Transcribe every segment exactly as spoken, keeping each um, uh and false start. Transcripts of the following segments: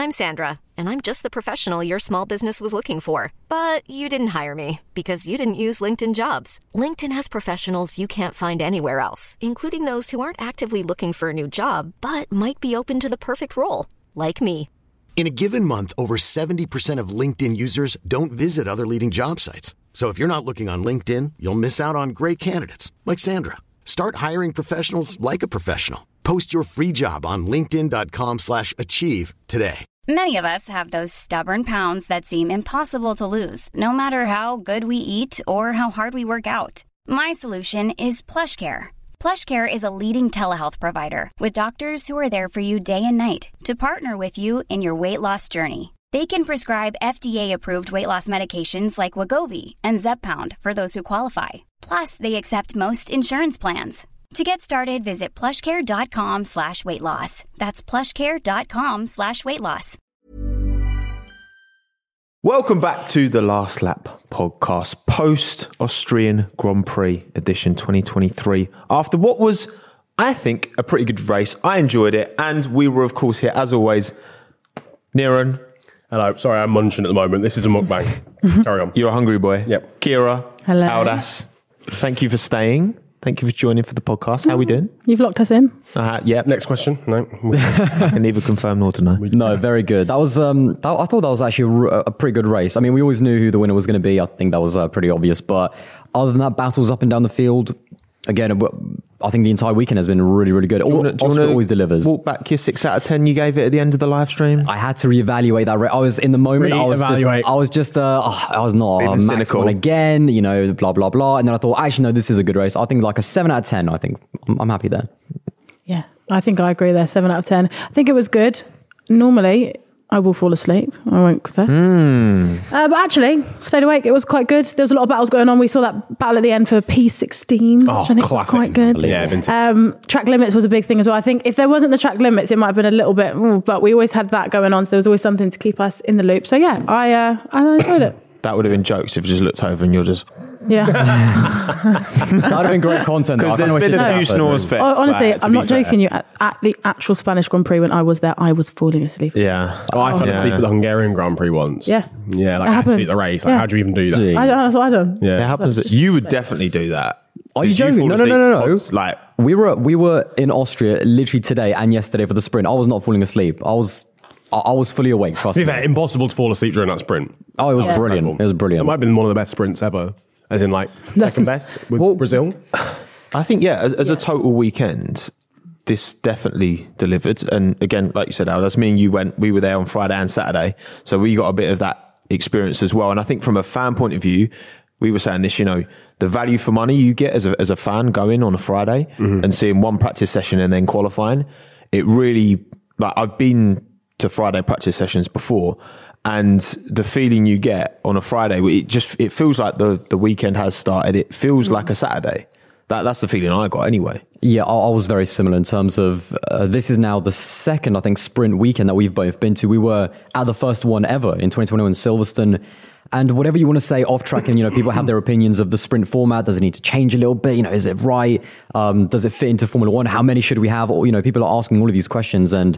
I'm Sandra, and I'm just the professional your small business was looking for. But you didn't hire me because you didn't use LinkedIn Jobs. LinkedIn has professionals you can't find anywhere else, including those who aren't actively looking for a new job, but might be open to the perfect role, like me. In a given month, over seventy percent of LinkedIn users don't visit other leading job sites. So if you're not looking on LinkedIn, you'll miss out on great candidates like Sandra. Start hiring professionals like a professional. Post your free job on linkedin.com slash achieve today. Many of us have those stubborn pounds that seem impossible to lose, no matter how good we eat or how hard we work out. My solution is PlushCare. PlushCare is a leading telehealth provider with doctors who are there for you day and night to partner with you in your weight loss journey. They can prescribe F D A-approved weight loss medications like Wegovy and Zepbound for those who qualify. Plus, they accept most insurance plans. To get started, visit plushcare.com slash weight loss. That's plushcare.com slash weight loss. Welcome back to the Last Lap podcast, post-Austrian Grand Prix edition twenty twenty-three. After what was, I think, a pretty good race. I enjoyed it. And we were, of course, here, as always, Niran. Hello. Sorry, I'm munching at the moment. This is a mukbang. Carry on. You're a hungry boy. Yep. Kira. Hello. Audas. Thank you for staying. Thank you for joining for the podcast. How are we doing? You've locked us in. Uh, yeah. Next question. No. I can neither confirm nor deny. No, very good. That was. Um, that, I thought that was actually a, a pretty good race. I mean, we always knew who the winner was going to be. I think that was uh, pretty obvious. But other than that, battles up and down the field. Again, I think the entire weekend has been really, really good. Wanna, Austria always delivers. Walk back your six out of ten you gave it at the end of the live stream. I had to reevaluate that. I was in the moment. I was just, I was just. Uh, oh, I was not uh, Max won again. You know, blah blah blah. And then I thought, actually, no, this is a good race. I think like a seven out of ten. I think I'm, I'm happy there. Yeah, I think I agree there. Seven out of ten. I think it was good. Normally, I will fall asleep. I won't confess. Mm. Uh, but actually, stayed awake. It was quite good. There was a lot of battles going on. We saw that battle at the end for P sixteen, oh, which I think classic. was quite good. Yeah, um, track limits was a big thing as well. I think if there wasn't the track limits, it might have been a little bit, ooh, but we always had that going on. So there was always something to keep us in the loop. So yeah, I uh, I enjoyed it. That would have been jokes if you just looked over and you're just... Yeah. That would have been great content. Because there's been a few snores fest. Oh, honestly, like, I'm not fair. joking you. At, at the actual Spanish Grand Prix, when I was there, I was falling asleep. Yeah. Oh, I fell yeah. asleep at the Hungarian Grand Prix once. Yeah. Yeah, like It actually happens. at the race. Like, Yeah. how do you even do that? Gee. I don't know. That's what I done. Yeah. It happens. That you would definitely do that. Are you Did joking? fall No, no, no, no, no. asleep? Like, we were we were in Austria literally today and yesterday for the sprint. I was not falling asleep. I was I, I was fully awake. Trust To be me. fair, impossible to fall asleep during that sprint. Oh, it was Yeah. brilliant. It was It brilliant. might have been one of the best sprints ever. As in, like, That's- second best with Well, Brazil. I think, yeah, as, as a total weekend, this definitely delivered. And again, like you said, Al, that's me and you went, we were there on Friday and Saturday. So we got a bit of that experience as well. And I think from a fan point of view, we were saying this, you know, the value for money you get as a, as a fan going on a Friday mm-hmm. and seeing one practice session and then qualifying, it really, like I've been to Friday practice sessions before, and the feeling you get on a Friday, it just, it feels like the, the weekend has started. It feels like a Saturday. That That's the feeling I got anyway. Yeah, I, I was very similar in terms of, uh, this is now the second, I think, sprint weekend that we've both been to. We were at the first one ever in twenty twenty-one in Silverstone. And whatever you want to say off track, and you know, people have their opinions of the sprint format. Does it need to change a little bit? You know, is it right? Um, does it fit into Formula One? How many should we have? Or, you know, people are asking all of these questions. And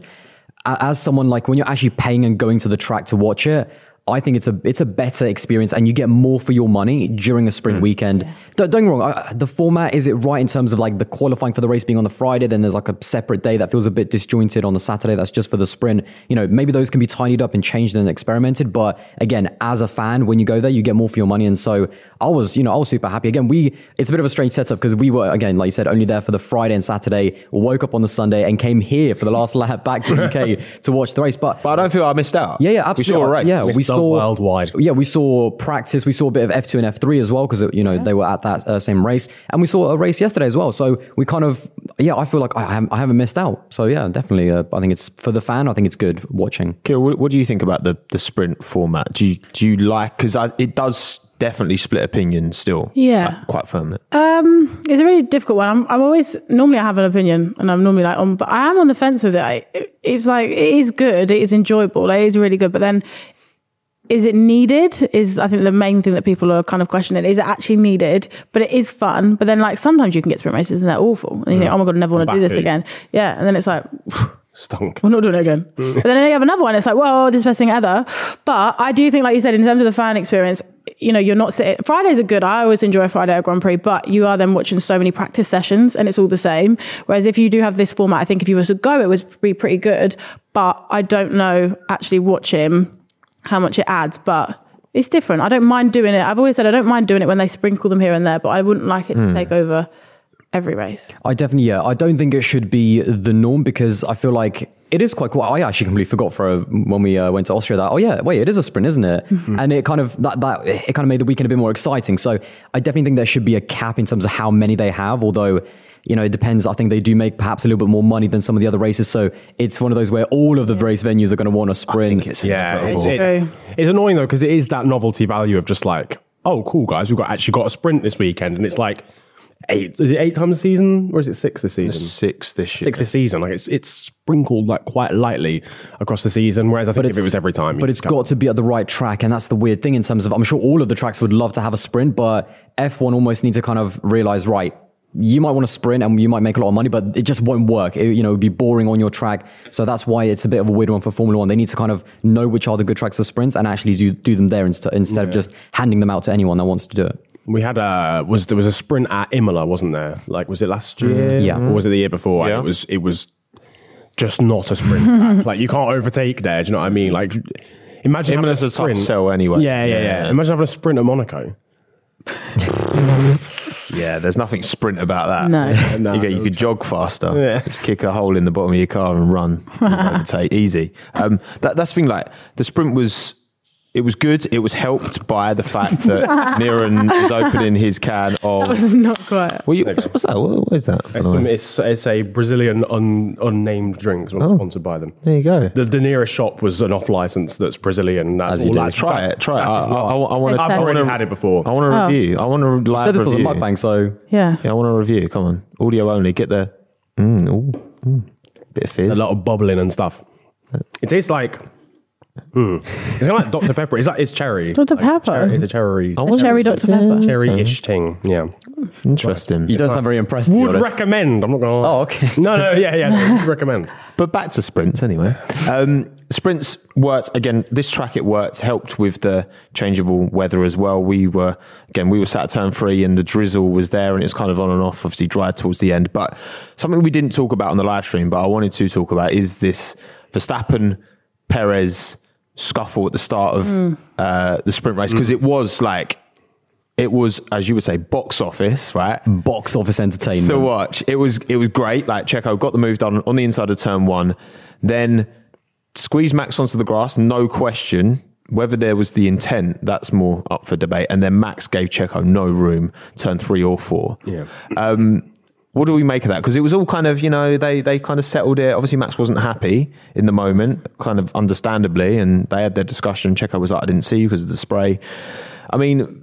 as someone, like, when you're actually paying and going to the track to watch it, I think it's a it's a better experience, and you get more for your money during a sprint mm. weekend. Yeah. Don't, don't get me wrong, I, the format, is it right in terms of like the qualifying for the race being on the Friday, then there's like a separate day that feels a bit disjointed on the Saturday that's just for the sprint. You know, maybe those can be tidied up and changed and experimented, but again, as a fan, when you go there, you get more for your money. And so I was, you know, I was super happy. Again, we, it's a bit of a strange setup because we were, again, like you said, only there for the Friday and Saturday, woke up on the Sunday and came here for the last lap back to the U K to watch the race. But, but I don't feel I missed out. Yeah, yeah, absolutely. We saw a race. Yeah, we, we saw worldwide. Yeah, we saw practice. We saw a bit of F two and F three as well because, you know, yeah. they were at that uh, same race. And we saw a race yesterday as well. So we kind of, yeah, I feel like I haven't, I haven't missed out. So yeah, definitely. Uh, I think it's, for the fan, I think it's good watching. Kira, what, what do you think about the, the sprint format? Do you, do you like, because it does definitely split opinion still. Yeah. Like, quite firmly. Um, it's a really difficult one. I'm, I'm always, normally I have an opinion and I'm normally like, on, but I am on the fence with it. I, it's like, it is good. It is enjoyable. It is really good. But then, is it needed? Is, I think, the main thing that people are kind of questioning. Is it actually needed? But it is fun. But then, like, sometimes you can get sprint races and they're awful. And you think, oh my God, I never want to do this again. Yeah. And then it's like, Stunk. We're not doing it again. But then you have another one. It's like, well, this is the best thing ever. But I do think, like you said, in terms of the fan experience, you know, you're not sitting. Fridays are good. I always enjoy Friday at Grand Prix, but you are then watching so many practice sessions and it's all the same. Whereas if you do have this format, I think if you were to go, it would be pretty good. But I don't know actually watching how much it adds, but it's different. I don't mind doing it. I've always said I don't mind doing it when they sprinkle them here and there, but I wouldn't like it mm. to take over every race. I definitely, yeah. I don't think it should be the norm because I feel like it is quite cool. I actually completely forgot for a, when we uh, went to Austria that, oh yeah, wait, it is a sprint, isn't it? Mm-hmm. And it kind of, that, that, it kind of made the weekend a bit more exciting. So I definitely think there should be a cap in terms of how many they have, although, you know, it depends. I think they do make perhaps a little bit more money than some of the other races. So it's one of those where all of the race venues are going to want a sprint. I think it's yeah, it's, it, it's annoying though, because it is that novelty value of just like, oh, cool guys, we've got actually got a sprint this weekend. And it's like, Eight is it eight times a season or is it six this season? Six this year. Six this season. Like it's it's sprinkled like quite lightly across the season. Whereas I think if it was every time, but it's got to be at the right track, and that's the weird thing in terms of I'm sure all of the tracks would love to have a sprint, but F one almost need to kind of realize right. You might want to sprint and you might make a lot of money, but it just won't work. It, you know, it'd be boring on your track. So that's why it's a bit of a weird one for Formula One. They need to kind of know which are the good tracks for sprints and actually do, do them there instead, instead yeah. of just handing them out to anyone that wants to do it. We had a was there was a sprint at Imola, wasn't there? Like, was it last year? Mm, yeah, or was it the year before? Yeah. And it was it was just not a sprint track. Like you can't overtake there. Do you know what I mean? Like, imagine Imola's having a sprint. a tough sell anyway. Yeah, yeah, yeah, yeah. Imagine having a sprint at Monaco. Yeah, there's nothing sprint about that. No, no you, get, you could jog faster. Yeah. Just kick a hole in the bottom of your car and run. Overtake easy. Um, that, that's the thing. Like the sprint was. It was good. It was helped by the fact that Niran was opening his can of. That was not quite. Well, you, what's, what's that? What, what is that? It's, some, it's, it's a Brazilian un, unnamed drink. It's not Oh. sponsored by them. There you go. The, the nearest shop was an off license that's Brazilian. That's As you all do. that's Try it. Try it. I, I, I, I want to. I've I've already Test. had it before. I want to Oh. review. I want to live Said this was a review. mukbang, so Yeah. Yeah, I want to review. Come on, audio only. Get the mm, ooh, mm, bit of fizz. A lot of bubbling and stuff. It tastes like. Mm. It's kind of like Doctor Pepper. It's like it's cherry. Doctor Like Pepper? cherry- It's a cherry. I A want cherry Doctor Pepper. Cherry-ish thing. Yeah. Interesting. you don't sound very impressed. to be Would honest. recommend. I'm not going to. Oh, okay. No, no, yeah, yeah. Would recommend. But back to sprints anyway. Um, sprints worked again. This track it worked helped with the changeable weather as well. We were again we were sat at turn three and the drizzle was there and it was kind of on and off. Obviously dry towards the end, but something we didn't talk about on the live stream, but I wanted to talk about is this Verstappen Perez scuffle at the start of mm. uh, the sprint race because mm. it was like. It was, as you would say, box office, right? Box office entertainment. So watch. It was it was great. Like Checo got the move done on the inside of turn one, then squeezed Max onto the grass, no question. Whether there was the intent, that's more up for debate. And then Max gave Checo no room, turn three or four. Yeah. Um, what do we make of that? Because it was all kind of, you know, they they kind of settled it. Obviously, Max wasn't happy in the moment, kind of understandably, and they had their discussion. Checo was like, I didn't see you because of the spray. I mean...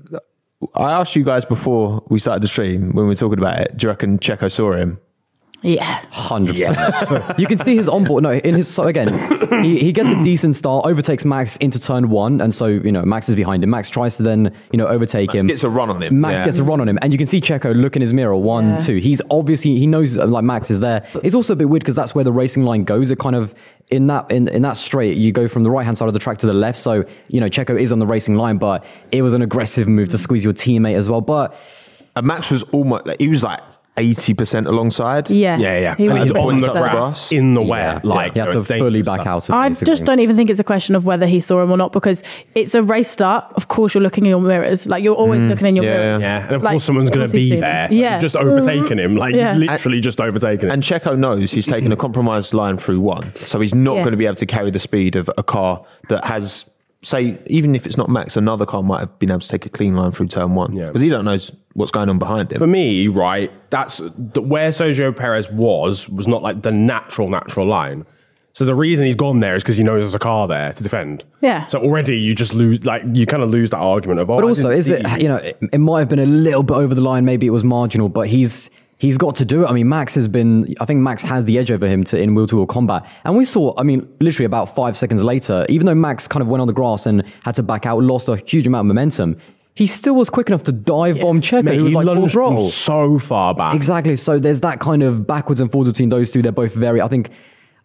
I asked you guys before we started the stream when we were talking about it. Do you reckon Checo saw him? Yeah. one hundred percent. You can see his onboard. No, in his, so again, he, he gets a decent start, overtakes Max into turn one. And so, you know, Max is behind him. Max tries to then, you know, overtake Max him. gets a run on him. Max yeah. gets a run on him. And you can see Checo look in his mirror. One, Yeah. two. He's obviously, he knows uh, like Max is there. It's also a bit weird because that's where the racing line goes. It kind of, in that in, in that straight, you go from the right-hand side of the track to the left. So, you know, Checo is on the racing line, but it was an aggressive move to squeeze your teammate as well. But And Max was almost, like, he was like eighty percent alongside. Yeah. Yeah, yeah. He And was he's pretty on the much there. grass, in the wet. yeah, Like, you have it to was fully dangerous back stuff. out. Of I basically. just don't even think it's a question of whether he saw him or not because it's a race start. Of course, you're looking in your mirrors. Like, you're always looking in your yeah, mirror. Yeah, and of Like, course someone's going to obviously be seen there. him. Yeah. Just overtaking him. Like, Yeah. literally just overtaking him. And Checo knows he's taken a compromised line through one. So he's not Yeah. going to be able to carry the speed of a car that has, say, even if it's not Max, another car might have been able to take a clean line through turn one. Yeah. Because he don't know what's going on behind him. For me, right, that's the, where Sergio Perez was, was not like the natural, natural line. So the reason he's gone there is because he knows there's a car there to defend. Yeah. So already you just lose, like, you kind of lose that argument of, oh, But I also, didn't is see it, you know, it, it might have been a little bit over the line. Maybe it was marginal, but he's he's got to do it. I mean, Max has been, I think Max has the edge over him to in wheel-to-wheel combat. And we saw, I mean, literally about five seconds later, even though Max kind of went on the grass and had to back out, lost a huge amount of momentum, he still was quick enough to dive bomb Checo. Mate, He was he like full lunged from throttle. so far back. Exactly. So there's that kind of backwards and forwards between those two. They're both very, I think,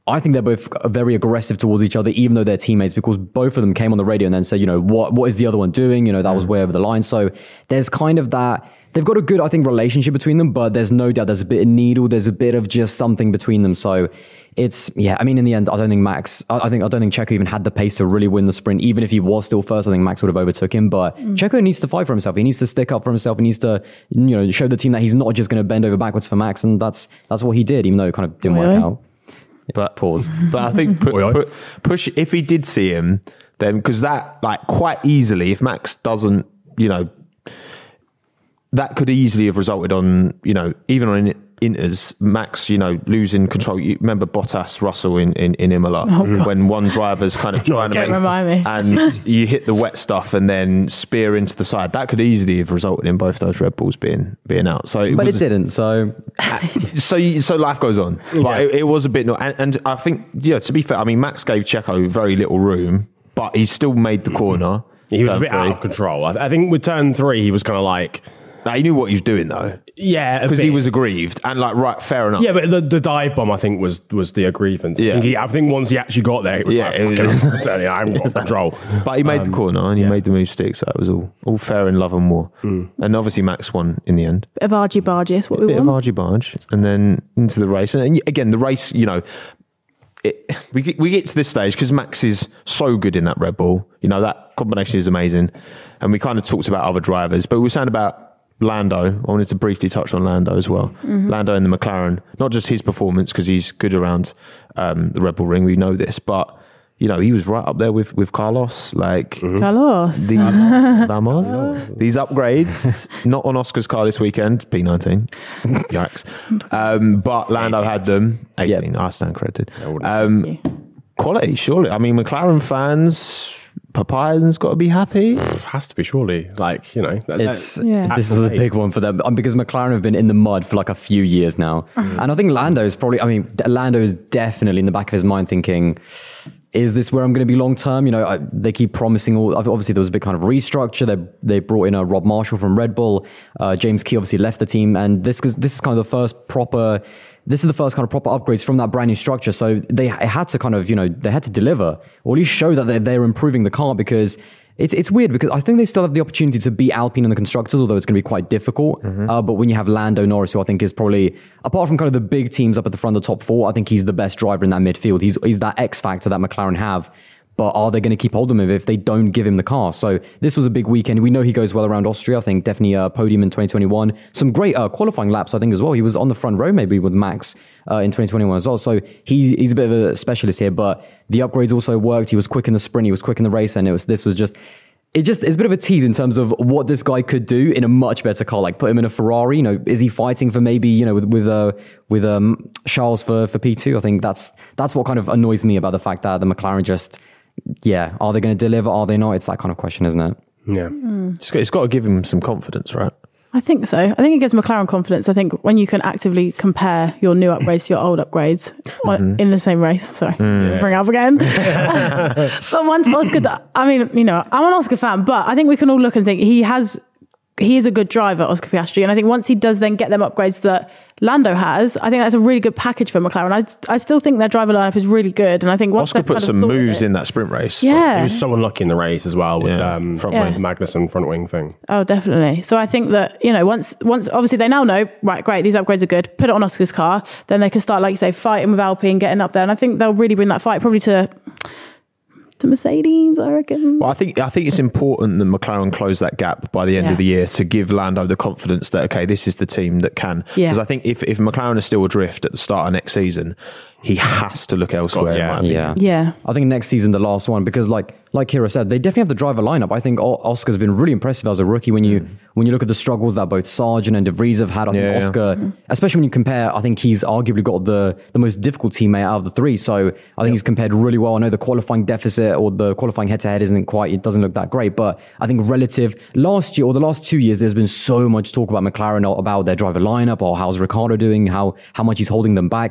I think they're both very aggressive towards each other, even though they're teammates, because both of them came on the radio and then said, you know, what what is the other one doing? You know, that was way over the line. So there's kind of that. They've got a good, I think, relationship between them, but there's no doubt there's a bit of needle. There's a bit of just something between them. So it's, yeah, I mean, in the end, I don't think Max, I, I think, I don't think Checo even had the pace to really win the sprint. Even if he was still first, I think Max would have overtook him. But mm. Checo needs to fight for himself. He needs to stick up for himself. He needs to, you know, show the team that he's not just going to bend over backwards for Max. And that's, that's what he did, even though it kind of didn't really? work out. But pause. But I think pu- pu- push, if he did see him, then, because that, like, quite easily, if Max doesn't, you know, that could easily have resulted on, you know, even on Inters, Max, you know, losing control. You remember Bottas, Russell in, in, in Imola, oh, when one driver's kind of trying to make, remind me. and you hit the wet stuff and then spear into the side. That could easily have resulted in both those Red Bulls being being out. So, it but was, it didn't. So, so so life goes on. But yeah. it, it was a bit, and, and I think, yeah, to be fair, I mean, Max gave Checo very little room, but he still made the corner. He was a bit three. out of control. I, I think with turn three, he was kind of like. Now, he knew what he was doing, though. Yeah, because he was aggrieved and like, right, fair enough. Yeah, but the, the dive bomb, I think, was was the aggrievance. Yeah. I think, he, I think once he actually got there, it was yeah, like, it was, I'm telling you, I haven't got control. But he made um, the corner and he yeah. made the move stick, so it was all, all fair in love and war. Mm. And obviously, Max won in the end. Bit of argy-bargy is what we Bit want. of argy-barge. And then into the race. And, and again, the race, you know, it, we, get, we get to this stage because Max is so good in that Red Bull. You know, that combination is amazing. And we kind of talked about other drivers, but we were saying about Lando. I wanted to briefly touch on Lando as well. Mm-hmm. Lando in the McLaren, not just his performance, because he's good around um, the Red Bull ring, we know this, but you know, he was right up there with, with Carlos. Like mm-hmm. Carlos. These, Vamos, these upgrades, not on Oscar's car this weekend, P nineteen. Yikes. Um, but Lando had them. eighteen, yep. I stand credited. Um, quality, surely. I mean, McLaren fans... Papayan's got to be happy. Has to be, surely. Like, you know, that, it's yeah. this was a big one for them because McLaren have been in the mud for like a few years now, mm-hmm. and I think Lando is probably. I mean, Lando is definitely in the back of his mind thinking, "Is this where I'm going to be long term?" You know, I, they keep promising all. Obviously, there was a big kind of restructure. They they brought in a Rob Marshall from Red Bull. Uh, James Key obviously left the team, and this because this is kind of the first proper. This is the first kind of proper upgrades from that brand new structure. So they had to kind of, you know, they had to deliver or at least show that they're, they're improving the car because it's it's weird because I think they still have the opportunity to beat Alpine in the constructors, although it's going to be quite difficult. Mm-hmm. Uh, but when you have Lando Norris, who I think is probably, apart from kind of the big teams up at the front of the top four, I think he's the best driver in that midfield. He's, he's that X factor that McLaren have. But are they going to keep hold of him if they don't give him the car? So this was a big weekend. We know he goes well around Austria. I think definitely a podium in twenty twenty-one. Some great uh, qualifying laps, I think, as well. He was on the front row maybe with Max uh, in twenty twenty-one as well. So he, he's a bit of a specialist here. But the upgrades also worked. He was quick in the sprint. He was quick in the race. And it was this was just... It just it's a bit of a tease in terms of what this guy could do in a much better car. Like put him in a Ferrari. You know, is he fighting for maybe you know with with uh, with um, Charles for for P two? I think that's that's what kind of annoys me about the fact that the McLaren just yeah are they going to deliver? Are they not? It's that kind of question, isn't it? Yeah, mm. it's got, it's got to give him some confidence, right? I think so. I think it gives McLaren confidence. I think when you can actively compare your new upgrades to your old upgrades mm-hmm. in the same race. Sorry, mm, yeah. bring it up again. But once Oscar, I mean, you know, I'm an Oscar fan, but I think we can all look and think he has, he is a good driver, Oscar Piastri. And I think once he does then get them upgrades that Lando has, I think that's a really good package for McLaren. I, I still think their driver lineup is really good. And I think once Oscar put some moves in that sprint race. Yeah. He was so unlucky in the race as well with yeah. um, front yeah. wing, Magnussen front wing thing. Oh, definitely. So I think that, you know, once, once obviously they now know, right, great, these upgrades are good, put it on Oscar's car, then they can start, like you say, fighting with Alpine, getting up there. And I think they'll really bring that fight probably to... to Mercedes, I reckon. Well, I think I think it's important that McLaren close that gap by the end yeah. of the year to give Lando the confidence that, okay, this is the team that can. Because yeah. I think if, if McLaren is still adrift at the start of next season, he has to look elsewhere. God, yeah. yeah. yeah. I think next season, the last one, because like like Kira said, they definitely have the driver lineup. I think Oscar's been really impressive as a rookie when you mm. when you look at the struggles that both Sargent and De Vries have had. I yeah, think Oscar, yeah. especially when you compare, I think he's arguably got the, the most difficult teammate out of the three. So I think yep. he's compared really well. I know the qualifying deficit or the qualifying head-to-head isn't quite, it doesn't look that great. But I think relative, last year or the last two years, there's been so much talk about McLaren, about their driver lineup or how's Ricciardo doing, how how much he's holding them back.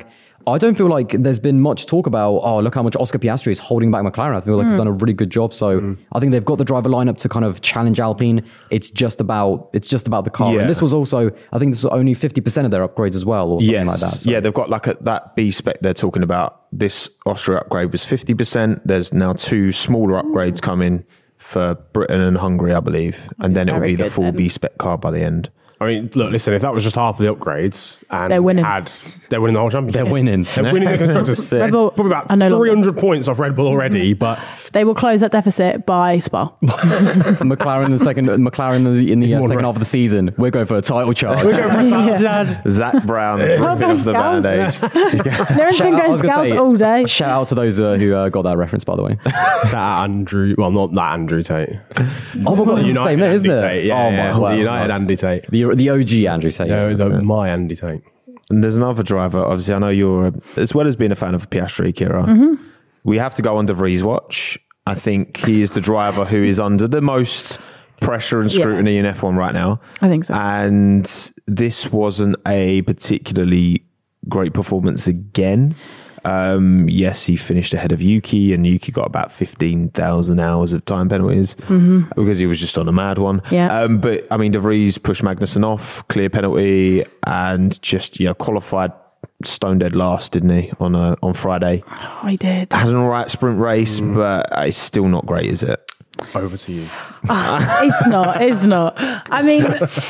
I don't feel like there's been much talk about, oh, look how much Oscar Piastri is holding back McLaren. I feel like Mm. he's done a really good job. So mm. I think they've got the driver lineup to kind of challenge Alpine. It's just about it's just about the car. Yeah. And this was also, I think this was only fifty percent of their upgrades as well, or something yes. like that. So. Yeah, they've got like a, that B spec they're talking about. This Austria upgrade was fifty percent. There's now two smaller upgrades coming for Britain and Hungary, I believe. And then it will Very be the good full then. B spec car by the end. I mean, look, listen, if that was just half of the upgrades and They're winning. had, they're winning the whole championship. They're winning. They're winning the constructors. Red Bull Probably about are no longer. three hundred points off Red Bull already, but They will close that deficit by Spa. McLaren in the second, McLaren in the, in the uh, More second right. half of the season, we're going for a title charge. Yeah. Zach Brown ripping off the Scouts. bandage. There has Shout been out- I going was gonna scouts say, all day. Shout out to those uh, who uh, got that reference, by the way. that Andrew, well, not that Andrew Tate. Oh my god, it's the United same name, isn't Andy it? Tate, yeah, oh yeah, my the god, United Andy Tate. the the O G Andrew Tate. No, yeah. the, my Andy Tate. And there's another driver. Obviously, I know you're, as well as being a fan of Piastri, Kira, Mm-hmm. we have to go on De Vries' watch. I think he is the driver who is under the most pressure and scrutiny Yeah. in F one right now. I think so. And this wasn't a particularly great performance again. Um, yes, he finished ahead of Yuki, and Yuki got about fifteen thousand hours of time penalties because he was just on a mad one. Yeah. Um, but I mean, De Vries pushed Magnussen off, clear penalty, and just, you know, qualified stone dead last, didn't he, on a, on Friday? Oh, I did. Had an all right sprint race, but it's still not great, is it? Over to you. It's not. It's not. I mean,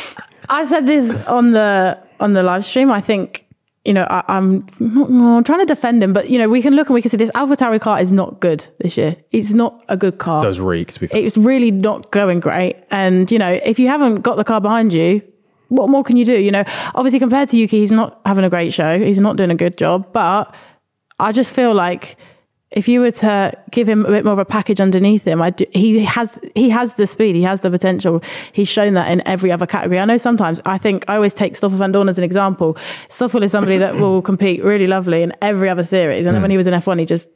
I said this on the on the live stream. I think, you know, I, I'm not, no, I'm trying to defend him, but you know, we can look and we can see this AlphaTauri car is not good this year. It's not a good car. It does reek, to be fair. It's really not going great. And you know, if you haven't got the car behind you, what more can you do? You know, obviously compared to Yuki, he's not having a great show. He's not doing a good job. But I just feel like if you were to give him a bit more of a package underneath him, I do, he has he has the speed, he has the potential. He's shown that in every other category. I know sometimes, I think, I always take Stoffel van Dorn as an example. Stoffel is somebody that will compete really lovely in every other series. And then when he was in F one, he just,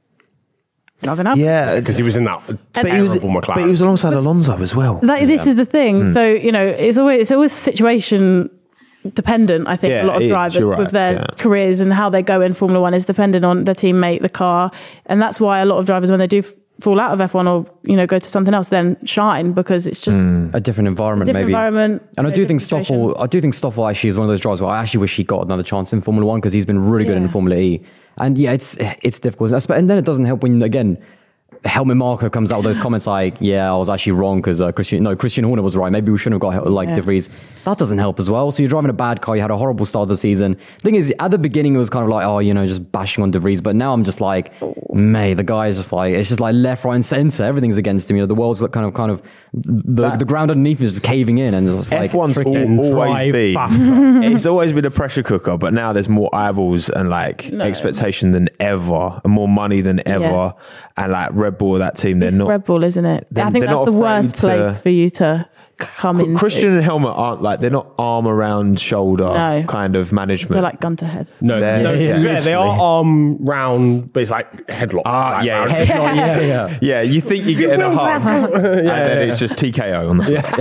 nothing happened. Yeah, Because he was in that but he was, terrible McLaren. but he was alongside Alonso as well. That, this is the thing. So, you know, it's always it's always situation dependent. I think Yeah, a lot of it is. drivers You're right, with their yeah. careers and how they go in Formula One is dependent on their teammate, the car, and that's why a lot of drivers, when they do f- fall out of F one or you know go to something else, then shine because it's just a different environment, different maybe. environment. And I a do think different Stoffel, situation. I do think Stoffel actually is one of those drivers where I actually wish he got another chance in Formula One because he's been really good Yeah. in Formula E. And yeah, it's it's difficult. And then it doesn't help when again. Helmut Marko comes out with those comments like, "Yeah, I was actually wrong because uh, Christian, no, Christian Horner was right. Maybe we shouldn't have got like Yeah. De Vries." That doesn't help as well. So you're driving a bad car. You had a horrible start of the season. Thing is, at the beginning it was kind of like, oh, you know, just bashing on De Vries. But now I'm just like, mate, the guy is just like, it's just like left, right, and center. Everything's against him. You know, the world's like kind of, kind of, the That- the ground underneath is just caving in, and it's just like F one's tricky. al- always drive been faster. it's always been a pressure cooker, but now there's more eyeballs and like No. expectation than ever, and more money than ever. Yeah. And like Red Bull, that team, they're It's not. Red Bull, isn't it? they're- I think they're that's not the worst afraid to- place for you to come in. Christian and Helmut aren't like they're not arm around shoulder No. kind of management. They're like gun to head. No, They're- no, yeah, yeah, they are literally. arm round, but it's like headlock. Ah, like, yeah, round. headlock, yeah, yeah. yeah, you think you're getting a hug, and then yeah, it's just T K O on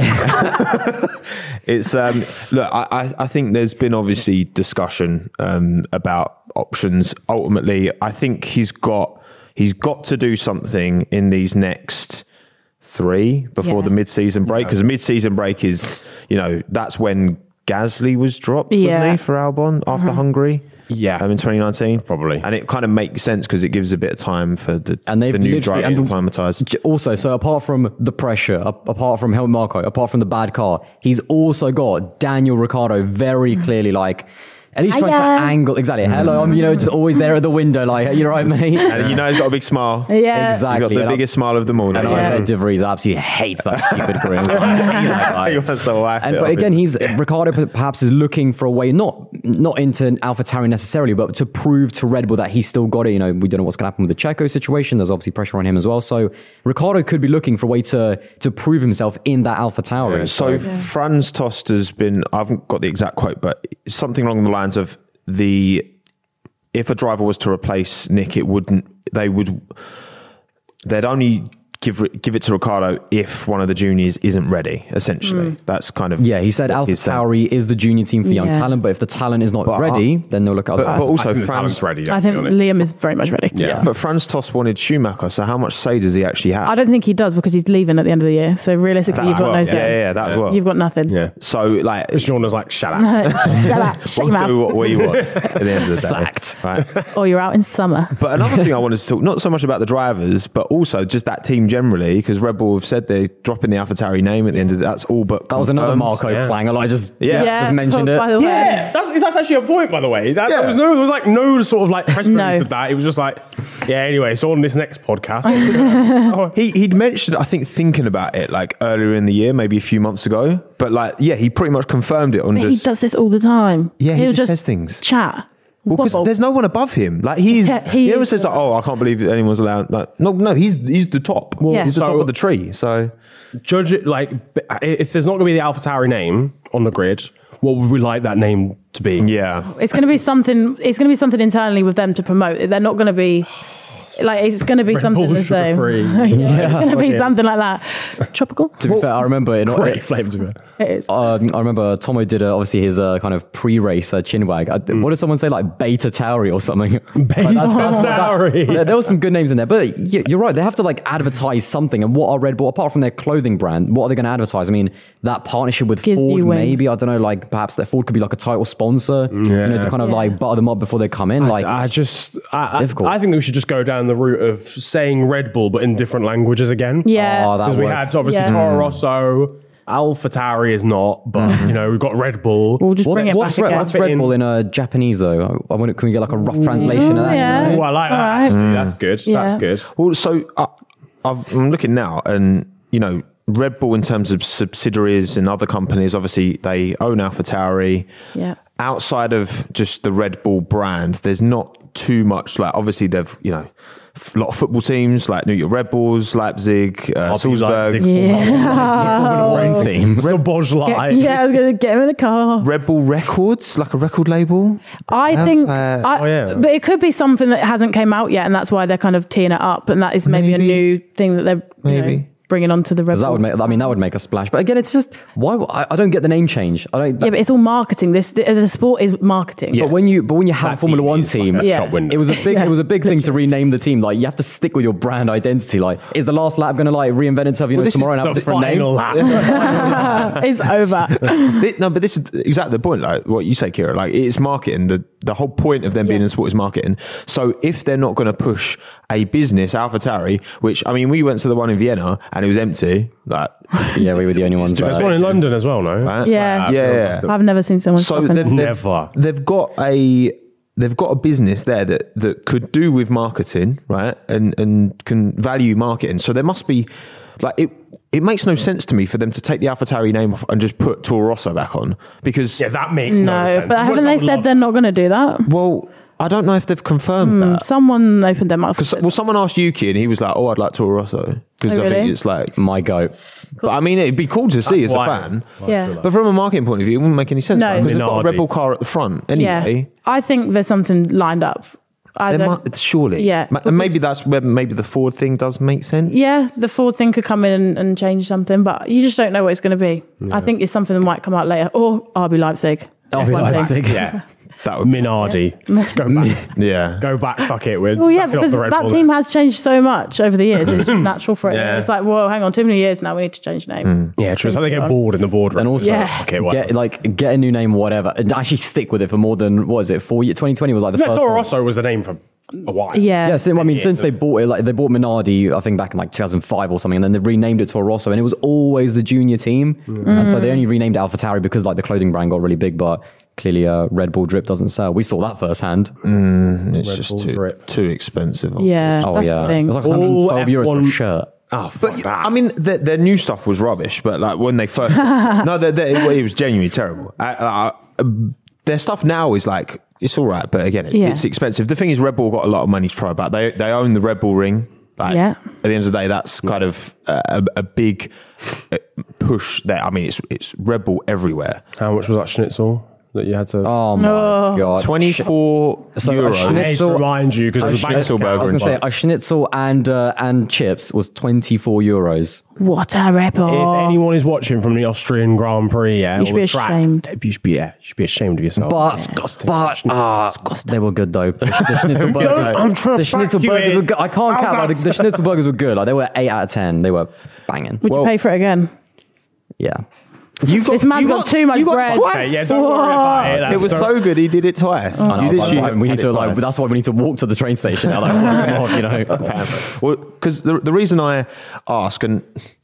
the. It's um look, I, I I think there's been obviously discussion um about options. Ultimately, I think he's got he's got to do something in these next three before Yeah. the mid-season break, because the mid-season break is, you know, that's when Gasly was dropped, wasn't Yeah. he, for Albon after Hungary? Yeah. um, in twenty nineteen, Probably. and it kind of makes sense because it gives a bit of time for the And they've the new literally- driver to and- acclimatise. J- Also, so apart from the pressure, a- apart from Helmut Marko, apart from the bad car, he's also got Daniel Ricciardo very clearly like, at least trying to Hiya. angle, exactly, hello, I'm, you know, just always there at the window, like, you're right, mate. And you know he's got a big smile. Yeah. He's got Exactly. the And I- biggest smile of them all. And don't I you? bet De Vries absolutely hates that stupid grin. Like, hate that guy. He wants to whack And it but off again, him. he's Ricardo perhaps is looking for a way, not not into AlphaTauri necessarily, but to prove to Red Bull that he's still got it. You know, we don't know what's going to happen with the Checo situation. There's obviously pressure on him as well. So Ricardo could be looking for a way to to prove himself in that AlphaTauri. Yeah, so Franz Tost has been, I haven't got the exact quote, but something along the lines of the, if a driver was to replace Nick, it wouldn't, they would, they'd only give give it to Ricciardo if one of the juniors isn't ready. Essentially, Mm. that's kind of Yeah, he said what he's saying. AlphaTauri is the junior team for young Yeah. talent, but if the talent is not But, ready, uh, then they'll look at But, other. but I also, think the Franz, talent's ready. Yeah, I to think be honest. Liam is very much ready. Yeah. but Franz Tost wanted Schumacher. So how much say does he actually have? I don't think he does because he's leaving at the end of the year. So realistically, That you've as got well. no Yeah, say. yeah, yeah, that as well. You've got nothing. Yeah. So like, Chris Jordan was like, shut up. Shut up. Shut we'll your do mouth. what we want at the end of the day. Sacked. Right? Or you're out in summer. But another thing I wanted to talk, not so much about the drivers, but also just that team generally, because Red Bull have said they're dropping the AlphaTauri name at the end of the, that's all but That was another confirmed. Marco Yeah. clanger. I just Yeah. yeah, just mentioned by it. the way. Yeah, that's that's actually a point, by the way. That, Yeah. there was no, there was like no sort of like press release No. of that. It was just like, yeah. Anyway, so on this next podcast, oh, He, he'd mentioned, I think, thinking about it like earlier in the year, maybe a few months ago. But like, yeah, he pretty much confirmed it on He just. does this all the time. Yeah, he He'll just just says things. chat. Well, because wobble. there's no one above him. Like he's, Yeah, he, he always is says, like, "Oh, I can't believe anyone's allowed." Like, no, no, he's he's the top. Yeah. He's the So- top of the tree. So judge it like if there's not going to be the AlphaTauri name on the grid, what would we like that name to be? yeah, It's going to be something. It's going to be something internally with them to promote. They're not going to be like. It's going to be Red something Bull the same. sugar-free. yeah, it's going to be Okay. something like that. Tropical. To be fair, I remember in Great flavour to it. It is. Um, I remember Tomo did uh, obviously his uh, kind of pre-race uh, chinwag. Uh, Mm. What did someone say, like Beta Tauri or something? Beta Tauri. There, there was some good names in there, but y- you're right. They have to like advertise something. And what are Red Bull apart from their clothing brand? What are they going to advertise? I mean, that partnership with Gives Ford, you wings. maybe I don't know. Like perhaps that Ford could be like a title sponsor, you know, to kind of Yeah. like butter them up before they come in. Like I just, I, difficult. I, I think we should just go down the route of saying Red Bull, but in different languages again. Yeah. Oh, that Because we works. had obviously Yeah. Toro Rosso, AlphaTauri is not, but you know we've got Red Bull. We'll just What's, bring it what's, back Red, again. what's Red Bull in uh, Japanese though? I, I wonder, can we get like a rough translation of that? yeah. Oh, I like that. All right. Actually. That's good. Yeah. That's good. Well, so uh, I've, I'm looking now, and you know, Red Bull in terms of subsidiaries and other companies, obviously they own AlphaTauri. Yeah. Outside of just the Red Bull brand, there's not too much. Like obviously they've you know a lot of football teams like New York Red Bulls, Leipzig, uh, I'll be Salzburg. Leipzig. Yeah. Rain team. Still Bodge Yeah, Light. yeah, I was going to get him in the car. Red Bull Records, like a record label. I think, uh, I, Oh, yeah. but it could be something that hasn't came out yet, and that's why they're kind of teeing it up, and that is maybe, Maybe. a new thing that they're you Maybe. know, bringing onto the Red Because that Bull. would make. I mean, that would make a splash. But again, it's just why I, I don't get the name change. I don't. Yeah, but it's all marketing. This the, the sport is marketing. But when you but when you have That Formula team One is like team, a Yeah. shop window. it was a big it was a big thing to rename the team. Like you have to stick with your brand identity. Like is the last lap going to like reinvent itself? You know, this is tomorrow and have a the different name. final lap. it's over. Thi- no, but this is exactly the point. Like what you say, Kira. Like it's marketing. The the whole point of them being in sport is marketing. So if they're not going to push a business, AlphaTauri, which I mean, we went to the one in Vienna and it was empty. Like Yeah, we were the only ones. There's uh, one in London as well, no? Right? Yeah. Yeah, yeah. I've never seen someone So stop they've, and- they've, Never. they've got a they've got a business there that that could do with marketing, right? And and can value marketing. So there must be like it. It makes no sense to me for them to take the AlphaTauri name off and just put Toro Rosso back on because Yeah, that makes no, No, sense. but haven't they said they're not going to do that? well, I don't know if they've confirmed that. Someone opened their mouth. Because well, someone asked Yuki and he was like, "Oh, I'd like Toro Rosso," because Oh, I think really? it's like. my goat. But I mean, it'd be cool to see as a why- fan. Yeah. But from a marketing point of view, it wouldn't make any sense No. because they've got a Minardi. Red Bull car at the front Yeah, anyway. I think there's something lined up. I There don't- might, surely, Yeah, Ma- and maybe that's where maybe the Ford thing does make sense. yeah, the Ford thing could come in and, and change something, but you just don't know what it's going to be. I think it's something that might come out later, or R B Leipzig. R B F one team. Leipzig. Yeah. That would, Minardi. Go back. yeah. Go back, fuck it. With Well, yeah, fuck it off because the Red that Bull team then. has changed so much over the years. It's just natural for it. Yeah. It's like, well, hang on, too many years now. We need to change name. Yeah, true. So they get bored in the boardroom. And also, Yeah. Okay, whatever. get like get a new name, whatever, and actually stick with it for more than what is it? Four years. twenty twenty was like the Yeah, first. Toro one. Rosso was the name for a while. Yeah. Yeah, so, I mean, Yeah, since the- they bought it, like they bought Minardi, I think back in like two thousand five or something, and then they renamed it Toro Rosso, and it was always the junior team. And so they only renamed it AlphaTauri because like the clothing brand got really big, but clearly uh, Red Bull drip doesn't sell. We saw that firsthand. It's Red just Bull too drip. too expensive. Yeah. Oh that's yeah, the thing. it was like All one hundred twelve euros for F one a shirt. Oh, fuck But that. I mean, their, their new stuff was rubbish. But like when they first, no, they're, they're, it was genuinely terrible. I, I, I, their stuff now is like it's all right, but again, it, Yeah. it's expensive. The thing is, Red Bull got a lot of money to throw about. They they own the Red Bull ring. Like, Yeah. At the end of the day, that's kind of a, a big uh, push there. I mean, it's it's Red Bull everywhere. How much was that schnitzel? that you had to? Oh my Oh. god. twenty-four So a euros. I hate to schnitzel- remind you because a of the bank schnitzel account. I was burger going to say a schnitzel and uh, and chips was twenty-four euros. What a rip If off. anyone is watching from the Austrian Grand Prix, yeah, You should or be the track, ashamed. You should be, yeah, you should be ashamed of yourself. But Disgusting. but uh, they were good though. The, the schnitzel burgers. Don't- I'm trying to the schnitzel back you burgers in. were good. I can't Oh, count. Like, the, that's- the schnitzel burgers were good. Like they were eight out of ten. They were banging. Would Well- you pay for it again? Yeah. You got, This man's you got too much you got bread. twice. Okay, yeah, don't worry about it. It was That's- so good. He did it twice. I know, You but, literally like, we had need it to like. twice. That's why we need to walk to the train station now. Like, fuck him off, you know. Well, because the the reason I ask, and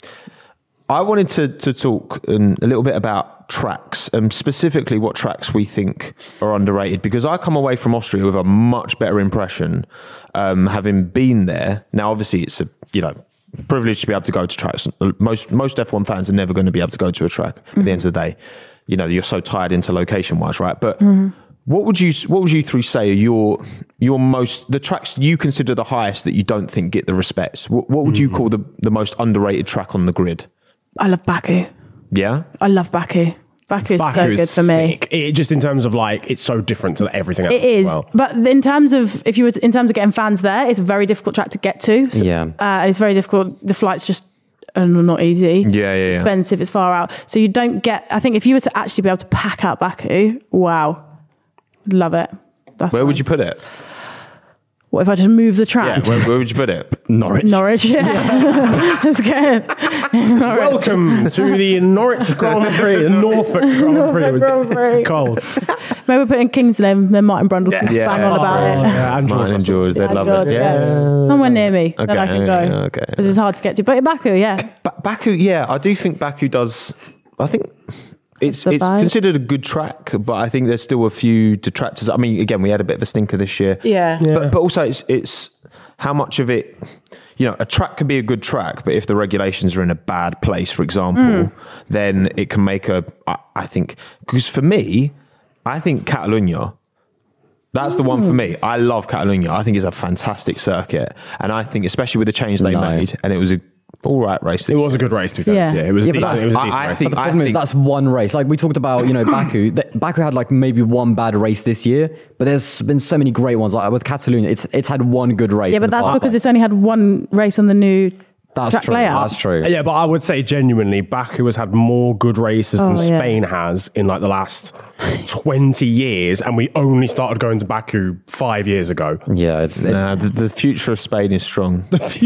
I wanted to to talk um, a little bit about tracks, and specifically what tracks we think are underrated. Because I come away from Austria with a much better impression, um, having been there. Now, obviously, it's a you know privilege to be able to go to tracks. Most most F one fans are never going to be able to go to a track mm-hmm. at the end of the day. You know, you're so tied into location wise, right? But mm-hmm. what would you what would you three say are your your most the tracks you consider the highest that you don't think get the respect? What, what would mm-hmm. you call the the most underrated track on the grid? I love Baku. Yeah, I love Baku. Baku is Baku so is good for me. sick. It, just in terms of like, it's so different to everything else. It is, as well. but in terms of if you were to, in terms of getting fans there, it's a very difficult track to get to. So, Yeah. uh, it's very difficult. The flight's just uh, not easy. Yeah, yeah, yeah. Expensive. It's far out, so you don't get. I think if you were to actually be able to pack out Baku, wow, love it. That's where mine. would you put it? What if I just move the Yeah, track? where, where would you put it? Norwich. Norwich, yeah. That's good. Norwich. Welcome to the Norwich Grand Prix, the Norfolk Grand Prix. Norfolk Grand Prix. Cold. Maybe we're putting Kingsley, then Martin Brundle can Yeah. bang on about Oh, it. yeah, and George Martin and Russell. George, they'd Yeah, love George, it. yeah. Yeah. Somewhere near me that Okay, I can go. okay, okay. Because it's hard to get to. But Baku, yeah. Ba- Baku, yeah, I do think Baku does. I think it's the it's vibe. considered a good track, but I think there's still a few detractors. I mean, again, we had a bit of a stinker this year. Yeah. But but also it's it's how much of it. You know, a track could be a good track, but if the regulations are in a bad place, for example, Mm. then it can make a. I, I think because for me, I think Catalunya. That's the one for me. I love Catalunya. I think it's a fantastic circuit, and I think especially with the change they No. made, and it was a all right race. It was a good race, to be fair. Yeah. Yeah, it was Yeah, but decent. that's- It was a I- decent I race. think- But the I problem is think- that's one race. Like we talked about, you know, Baku. Th- Baku had like maybe one bad race this year, but there's been so many great ones. Like with Catalonia, it's it's had one good race. Yeah, in but the that's past. because it's only had one race on the new that's track true. layout. That's true. Yeah, but I would say genuinely, Baku has had more good races Oh, than yeah. Spain has in like the last twenty years, and we only started going to Baku five years ago. Yeah, it's, it's Nah, the, the future of Spain is strong.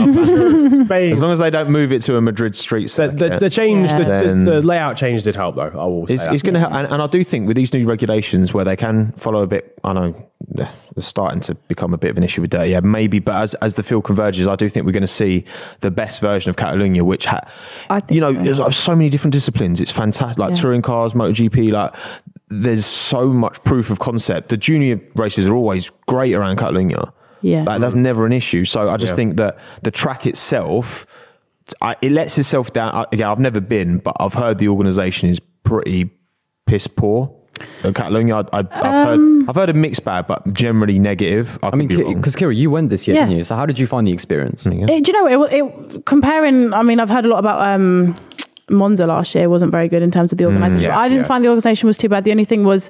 Spain. As long as they don't move it to a Madrid street The, circuit. the, the change, the, Then- the, the layout change did help, though. I will say It's, that. it's going to help, and, and I do think with these new regulations where they can follow a bit, I know it's starting to become a bit of an issue with that, yeah, maybe, but as, as the field converges, I do think we're going to see the best version of Catalonia, which, ha, I think you know, so. there's like so many different disciplines. It's fantastic, like Yeah. touring cars, MotoGP, like there's so much proof of concept. The junior races are always great around Catalonia. Yeah. Like that's never an issue. So I just Yeah. think that the track itself, I, it lets itself down. I, again, I've never been, but I've heard the organisation is pretty piss poor. In Catalonia, I, I, I've Um, heard I've heard a mixed bag, but generally negative. I, I mean, could be wrong. because Kira, you went this year, Yeah. didn't you? So how did you find the experience? It, do you know what? It, it, comparing, I mean, I've heard a lot about um, Monza last year. Wasn't very good in terms of the organisation. yeah, I didn't yeah. find the organisation was too bad. The only thing was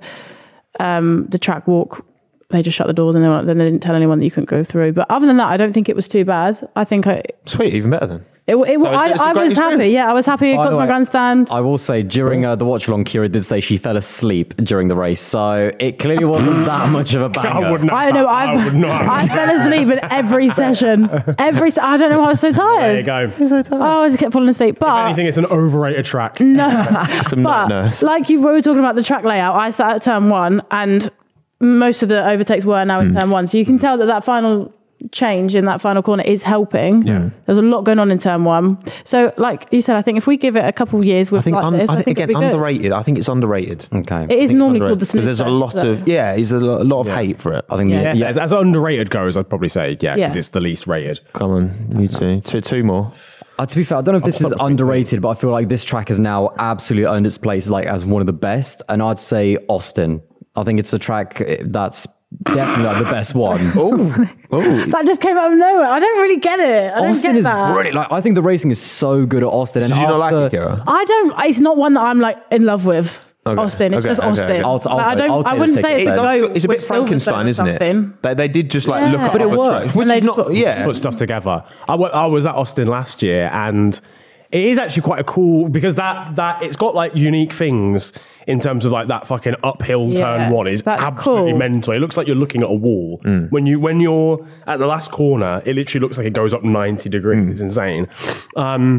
um, the track walk. They just shut the doors and they, were like- then they didn't tell anyone that you couldn't go through. But other than that, I don't think it was too bad. I think I, Sweet, even better then. it, it, So it's- I, it's a I great was happy. experience. Yeah, I was happy. It By got the to my way, grandstand. I will say during uh, the watch along, Kira did say she fell asleep during the race, so it clearly wasn't that much of a banger. I would not. I know. I, I, would not. I fell asleep in every session. Every. se- I don't know why I was so tired. There you go. You're so tired. Oh, I just kept falling asleep. But If anything, it's an overrated track. no. Some night But nurse. like you we were talking about the track layout, I sat at turn one, and most of the overtakes were now in Hmm. turn one. So you can tell that that final change in that final corner is helping. Yeah. There's a lot going on in turn one. So, like you said, I think if we give it a couple of years with I think, like un, this, I I think think again it'd be good. underrated. I think it's underrated. Okay. It is normally called the because snooze there's a fest, lot so- of yeah, there's a lo- a lot of hate for it. I think Yeah. yeah, Yeah, As, as underrated goes, I'd probably say, yeah, because Yeah. it's the least rated. Come on, you two, two, two more. Uh, to be fair, I don't know if this I'll is put between two. underrated, but I feel like this track has now absolutely earned its place like as one of the best. And I'd say Austin. I think it's a track uh, that's definitely like the best one. Oh, oh, That just came out of nowhere. I don't really get it. I don't Austin get is that. brilliant. Like I think the racing is so good at Austin. And did you not like after- it, Kira? I don't. It's not one that I'm like in love with. Okay. Austin. It's Okay, just okay, Austin. okay. I'll- I'll But I take- don't. I'll take I the wouldn't say tickets it's then. go. It's a bit with Silverstone Frankenstein, or isn't it? something. They, they did just like Yeah. look at But it other works. tracks, And which they is not. put- Yeah, Put stuff together. I, w- I was at Austin last year, and it is actually quite a cool because that that it's got like unique things in terms of like that fucking uphill Yeah, turn one is that's absolutely cool. mental. It looks like you're looking at a wall Mm. when you when you're at the last corner. It literally looks like it goes up ninety degrees. Mm. It's insane. Um,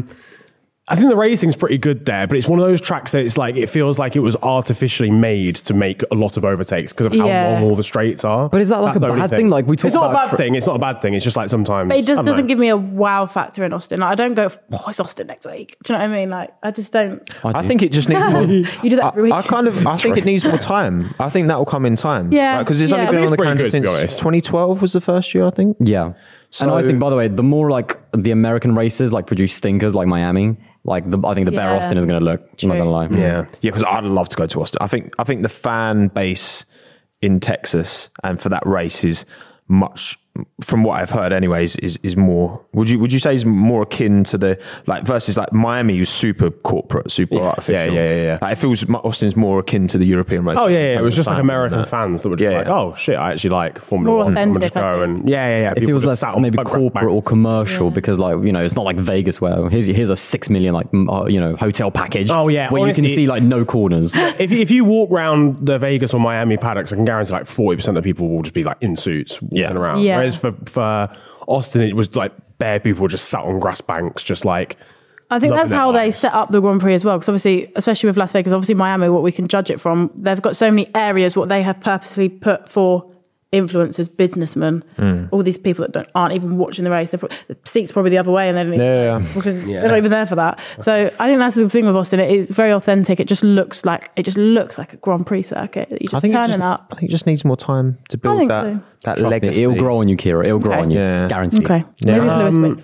I think the racing's pretty good there, but it's one of those tracks that it's like it feels like it was artificially made to make a lot of overtakes because of how Yeah. long all the straights are. But is that like That's a the only bad thing? Like, we talk it's not about a bad tra- thing. It's not a bad thing. It's just like sometimes. But it I just don't doesn't know. give me a wow factor in Austin. Like, I don't go, oh, it's Austin next week. Do you know what I mean? Like, I just don't. I think it just needs more. You do that every week. I, I kind of. I think it needs more time. I think that will come in time. Yeah, because it's yeah. only I been think on the it's pretty calendar good, to be since honest. twenty twelve was the first year, I think. Yeah. and I think, by the way, the more like the American races like produce stinkers like Miami, like the, I think the better Yeah. Austin is going to look. I'm not True. going to lie. Yeah. Yeah, because I'd love to go to Austin. I think I think the fan base in Texas and for that race is much, from what I've heard, anyways, is is more. Would you would you say is more akin to the like versus like Miami, who's super corporate, super artificial. Yeah, yeah, yeah, yeah. Like, it feels Austin's more akin to the European race. Oh yeah, yeah. It was just like Fan American and that. fans that were just Yeah, like, yeah. "Oh shit, I actually like Formula More One." I'm gonna authentic, just I go think. and yeah, yeah, yeah. It People feels just less sat on maybe grass corporate or banks. commercial because, like, you know, it's not like Vegas where here's here's a six million like m- uh, you know hotel package. Oh, yeah, where you honestly- can see like no corners. If if you walk around the Vegas or Miami paddocks, I can guarantee like forty percent of people will just be like in suits walking Yeah. around. Yeah. Whereas for for Austin, it was like bare people just sat on grass banks, just like. I think loving that's their how they lives. set up the Grand Prix as well. Because obviously, especially with Las Vegas, obviously Miami, what we can judge it from, they've got so many areas what they have purposely put for influencers, businessmen, all these people that don't, aren't even watching the race. They're pro- the seat's probably the other way, and they don't even, Yeah, yeah. because they're not even there for that. So I think that's the thing with Austin. It is very authentic. It just looks like it just looks like a Grand Prix circuit. You I just think it turning just, up. I think it just needs more time to build think that so. that Trust me, legacy. it'll grow on you, Kira. It'll grow Okay. on you. Yeah. Guaranteed. Okay, maybe if Lewis Um, wins.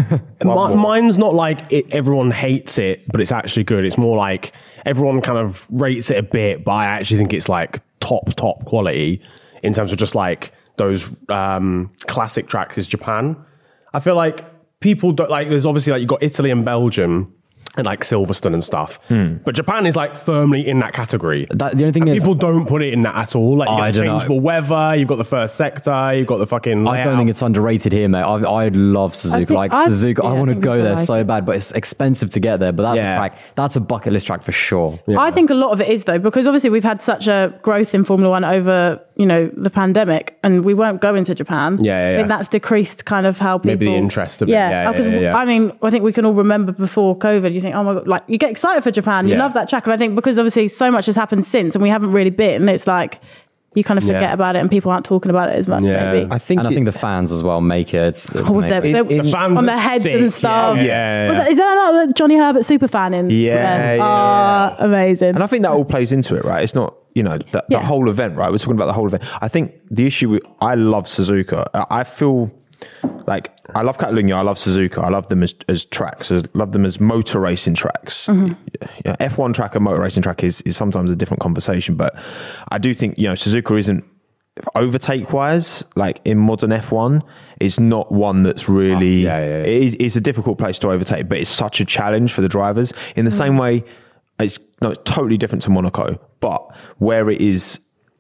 Mi- mine's not like it, everyone hates it, but it's actually good. It's more like everyone kind of rates it a bit, but I actually think it's like top, top quality in terms of just like those um, classic tracks is Japan. I feel like people don't like, there's obviously like you've got Italy and Belgium and like Silverstone and stuff, but Japan is like firmly in that category. That, the only thing And is, people don't put it in that at all. Like you I got the don't know. changeable weather, you've got the first sector, you've got the fucking. I don't layout. think it's underrated here, mate. I, I love Suzuka. think- like I- Suzuka, I yeah, want I to think go people there like so it. bad, but it's expensive to get there. But that's Yeah. a track. That's a bucket list track for sure. I think a lot of it is though, because obviously we've had such a growth in Formula One over, you know, the pandemic, and we weren't going to Japan. Yeah, yeah, I think yeah. that's decreased kind of how people. Maybe the interest of it. Yeah, yeah, because yeah, yeah. I mean, I think we can all remember before COVID. You think, oh my god, like you get excited for Japan, you Yeah. love that track, and I think because obviously so much has happened since, and we haven't really been. It's like you kind of forget Yeah. about it, and people aren't talking about it as much. Yeah. Maybe. I think and I it- think the fans as well make it. It's, it's Oh, with their, amazing. their- in- The fans on are their heads sick, and stuff. yeah, yeah, Was yeah. that, is that not the Johnny Herbert super fan in? Yeah, yeah, Ah, amazing. And I think that all plays into it, right? It's not, you know, the, Yeah. the whole event, right? We're talking about the whole event. I think the issue with, I love Suzuka. I I feel like, I love Catalunya, I love Suzuka, I love them as, as tracks, I love them as motor racing tracks. Yeah, F one track and motor racing track is, is sometimes a different conversation, but I do think, you know, Suzuka isn't, overtake wise, like in modern F one, it's not one that's really, Oh, yeah, yeah, yeah. It is, it's a difficult place to overtake, but it's such a challenge for the drivers. In the same way, it's no, it's totally different to Monaco, but where it is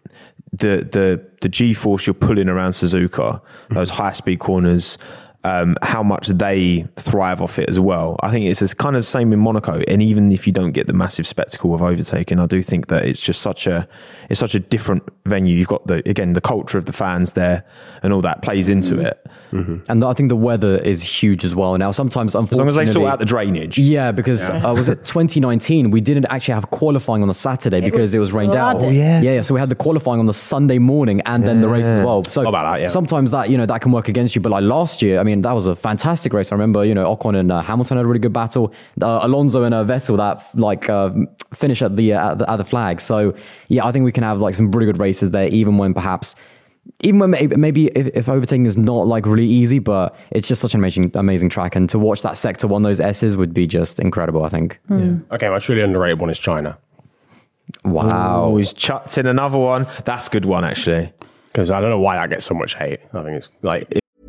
the the the G force you're pulling around Suzuka, those high speed corners, um, how much they thrive off it as well. I think it's this kind of the same in Monaco. And even if you don't get the massive spectacle of overtaking, I do think that it's just such a it's such a different venue. You've got the again the culture of the fans there, and all that plays into it. And I think the weather is huge as well. Now, sometimes, As long unfortunately, as they sort out the drainage. yeah, because uh, was it twenty nineteen? We didn't actually have qualifying on the Saturday because was it was rained out. flooded. Oh, yeah. yeah, yeah. So we had the qualifying on the Sunday morning and then the race as well. So How about that, yeah. sometimes that you know that can work against you. But like last year, I mean, that was a fantastic race. I remember you know Ocon and uh, Hamilton had a really good battle. Uh, Alonso and uh, Vettel that like uh, finish at the, uh, at the at the flag. So yeah, I think we can have like some really good races there, even when perhaps. Even when maybe, maybe if, if overtaking is not like really easy, but it's just such an amazing, amazing track, and to watch that sector one, those S's would be just incredible. I think. Okay, my truly underrated one is China. Wow. Oh, he's chucked in another one. That's a good one, actually. Because I don't know why that gets so much hate. I think it's like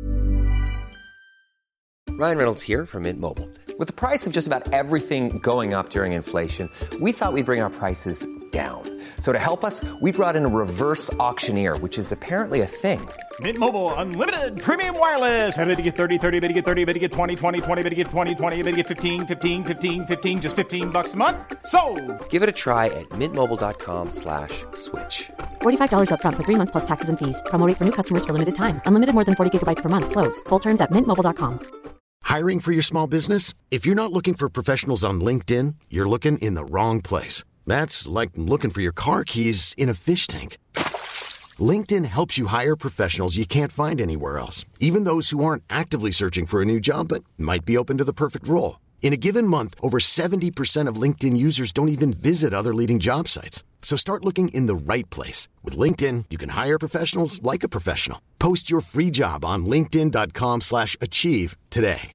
Ryan Reynolds here from Mint Mobile. With the price of just about everything going up during inflation, we thought we'd bring our prices down. So to help us, we brought in a reverse auctioneer, which is apparently a thing. Mint Mobile Unlimited Premium Wireless. How to get thirty, thirty, how to get thirty, how to get twenty, twenty, twenty, how to get twenty, twenty, how to get fifteen, fifteen, fifteen, fifteen, just fifteen bucks a month? Sold! Give it a try at mintmobile.com slash switch. forty-five dollars up front for three months plus taxes and fees. Promo rate for new customers for limited time. Unlimited more than forty gigabytes per month. Slows full terms at mint mobile dot com. Hiring for your small business? If you're not looking for professionals on LinkedIn, you're looking in the wrong place. That's like looking for your car keys in a fish tank. LinkedIn helps you hire professionals you can't find anywhere else, even those who aren't actively searching for a new job but might be open to the perfect role. In a given month, over seventy percent of LinkedIn users don't even visit other leading job sites. So start looking in the right place. With LinkedIn, you can hire professionals like a professional. Post your free job on linkedin.com slash achieve today.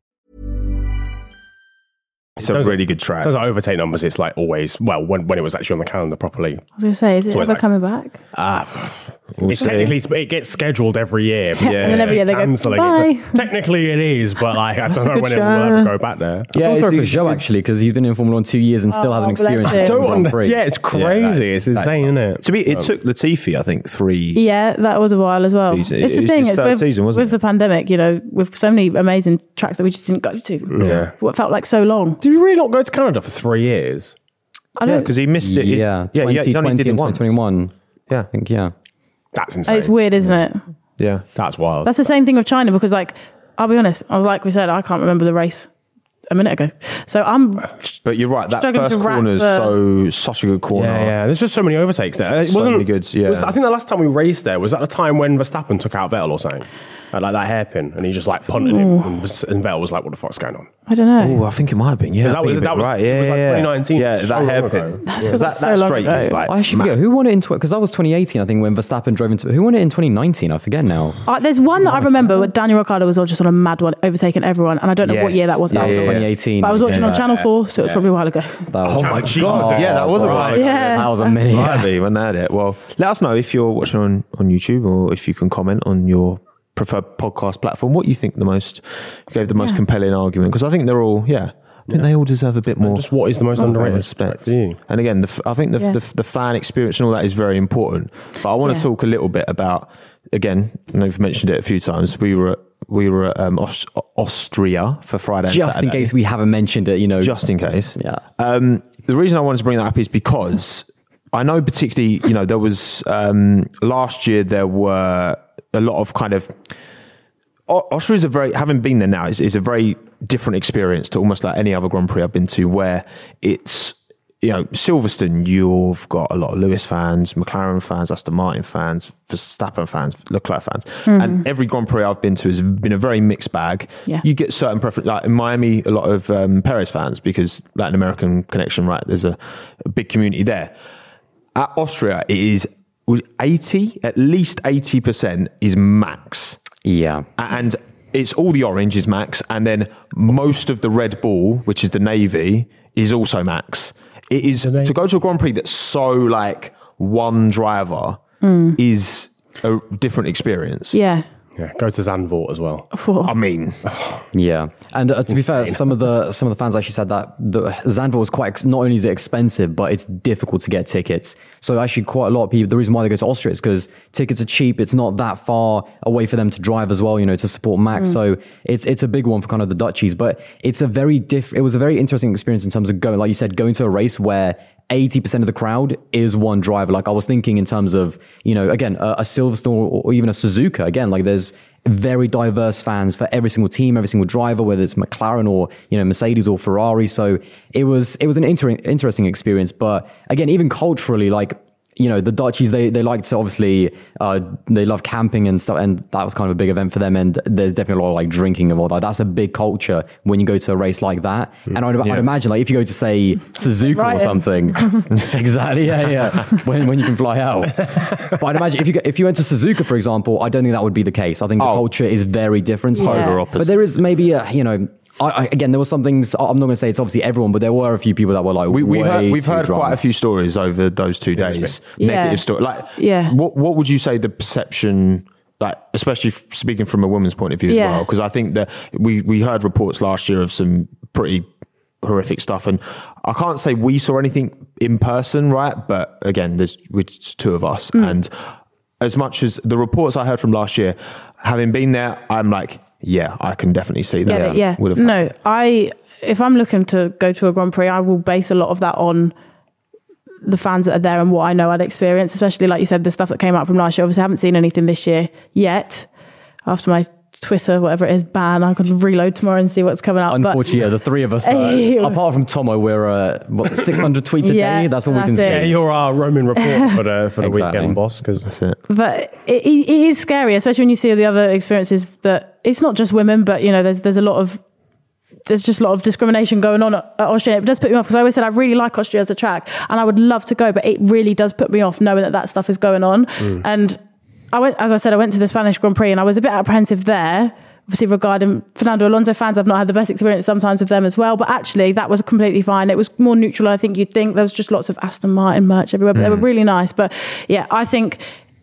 It's a really good track. In terms of overtake numbers, it's like always, well, when, when it was actually on the calendar properly. I was going to say, is it ever like- coming back? Ah, it's technically, it gets scheduled every year. But And then every year they go, cancelling it. "Bye." So technically it is, but like, I don't know good when it will show. ever go back there. Yeah, it's- sorry for it's- Joe actually, because he's been in Formula One two years and still Oh, hasn't bless experienced him. the Don't Grand under, Prix. yeah, it's crazy. it's insane, isn't it? To me, it took Latifi, I think, three. Yeah, that was a while as well. Season. It's It the was thing, his it's third with, season, wasn't with it? the pandemic, you know, with so many amazing tracks that we just didn't go to. Yeah. What felt like so long. Did you really not go to Canada for three years? I Yeah, don't, because he missed it. He's- Yeah, yeah, yeah, he only twenty did twenty it and once. twenty twenty-one. Yeah, I think, yeah. That's insane. it's weird, isn't it? yeah. That's wild. That's the same thing with China because, like, I'll be honest, I was like we said, I can't remember the race a minute ago. So I'm But you're right. That Struggling first to wrap corner is the- so such a good corner. Yeah, yeah. There's just so many overtakes there. It So wasn't many goods, yeah. was- I think the last time we raced there was at the time when Verstappen took out Vettel or something, at like that hairpin, and he just like punted him, and, Vers- and Vettel was like, "What the fuck's going on?" I don't know. Oh, I think it might have been. Yeah, That I was- think that you're was- right. it Yeah, was like yeah, twenty nineteen. Yeah, So that long hairpin. ago. That's Yeah, was that, so that long straight ago. is like. I actually forget who won it in because that was twenty eighteen. I think when Verstappen drove into who won it in twenty nineteen. I forget now. Uh, there's one that I remember where Daniel Ricciardo was all just on a mad one, overtaking everyone, and I don't know what Yes. year that was. Yeah, That was yeah, yeah. twenty eighteen. But I was watching yeah. on Channel Four, so it was probably a while ago. That was, Oh my Jesus. god! Yeah, that was a while ago. Yeah. that was a minute. Might be when they had it. Well, let us know if you're watching on, on YouTube or if you can comment on your preferred podcast platform. What you think the most gave the most Yeah. compelling argument? Because I think they're all yeah. I think they all deserve a bit more. just what is the most more underrated respect? for you? And again, the, f- I think the, Yeah. the the fan experience and all that is very important. But I want to Yeah. talk a little bit about again. I know you've mentioned it a few times. We were at, we were at um, Aus- Austria for Friday. and Just in Saturday. case we haven't mentioned it, you know. Just in case. Yeah. Um, the reason I wanted to bring that up is because I know particularly, you know, there was um, last year there were a lot of kind of Au- Austria is a very, having been there now, is, is a very different experience to almost like any other Grand Prix I've been to, where it's, you know, Silverstone, you've got a lot of Lewis fans, McLaren fans, Aston Martin fans, Verstappen fans, Leclerc fans. And every Grand Prix I've been to has been a very mixed bag. Yeah. You get certain preference, like in Miami, a lot of um, Perez fans because Latin American connection, right? There's a, a big community there. At Austria, it is eighty, at least eighty percent is max. Yeah. And it's all the orange is max, and then most of the Red Bull, which is the navy, is also max. It is to go to a Grand Prix that's so like one driver is a different experience. Yeah. Yeah, go to Zandvoort as well. I mean, Yeah, and uh, to be fair, some of the some of the fans actually said that the Zandvoort was quite ex- not only is it expensive, but it's difficult to get tickets. So actually, quite a lot of people. The reason why they go to Austria is because tickets are cheap. It's not that far away for them to drive as well, you know, to support Max. So it's it's a big one for kind of the Dutchies. But it's a very diff. It was a very interesting experience in terms of going, like you said, going to a race where eighty percent of the crowd is one driver. Like I was thinking in terms of, you know, again, a, a Silverstone or, or even a Suzuka. Again, like there's very diverse fans for every single team, every single driver, whether it's McLaren or, you know, Mercedes or Ferrari. So it was, it was an inter- interesting experience. But again, even culturally, like, you know, the Dutchies, they, they like to obviously, uh, they love camping and stuff. And that was kind of a big event for them. And there's definitely a lot of like drinking and all that. That's a big culture when you go to a race like that. And I'd, Yeah. I'd imagine like if you go to say Suzuka Right. or something, exactly. Yeah. Yeah. when, when you can fly out. But I'd imagine if you, go- if you went to Suzuka, for example, I don't think that would be the case. I think the Oh. culture is very different. So- Polar opposite. But there is maybe a, you know, I, I, again, there were some things, I'm not going to say it's obviously everyone, but there were a few people that were like, we, we've way heard, we've too heard drunk. quite a few stories over those two days. Yeah. Negative stories. Like, Yeah. what what would you say the perception, like, especially f- speaking from a woman's point of view Yeah. as well? Because I think that we we heard reports last year of some pretty horrific stuff. And I can't say we saw anything in person, right? But again, there's it's two of us. Mm. And as much as the reports I heard from last year, having been there, I'm like, yeah, I can definitely see that. Get it, yeah. Would have no, happened. I, if I'm looking to go to a Grand Prix, I will base a lot of that on the fans that are there and what I know I'd experience, especially like you said, the stuff that came out from last year. Obviously I haven't seen anything this year yet after my Twitter, whatever it is, ban. I can reload tomorrow and see what's coming out. Unfortunately, but, yeah, the three of us, uh, apart from Tomo, we're uh, what, six hundred tweets a yeah, day. That's all we can it. say. Yeah, you're our roaming reporter for the, for the exactly. weekend, boss. Cause that's it. But it, it is scary, especially when you see the other experiences that it's not just women, but you know, there's there's a lot of there's just a lot of discrimination going on at, at Austria. It does put me off because I always said I really like Austria as a track and I would love to go, but it really does put me off knowing that that stuff is going on. Mm. And I went, as I said, I went to the Spanish Grand Prix and I was a bit apprehensive there. Obviously, regarding Fernando Alonso fans, I've not had the best experience sometimes with them as well. But actually, that was completely fine. It was more neutral, I think you'd think. There was just lots of Aston Martin merch everywhere, but mm. they were really nice. But yeah, I think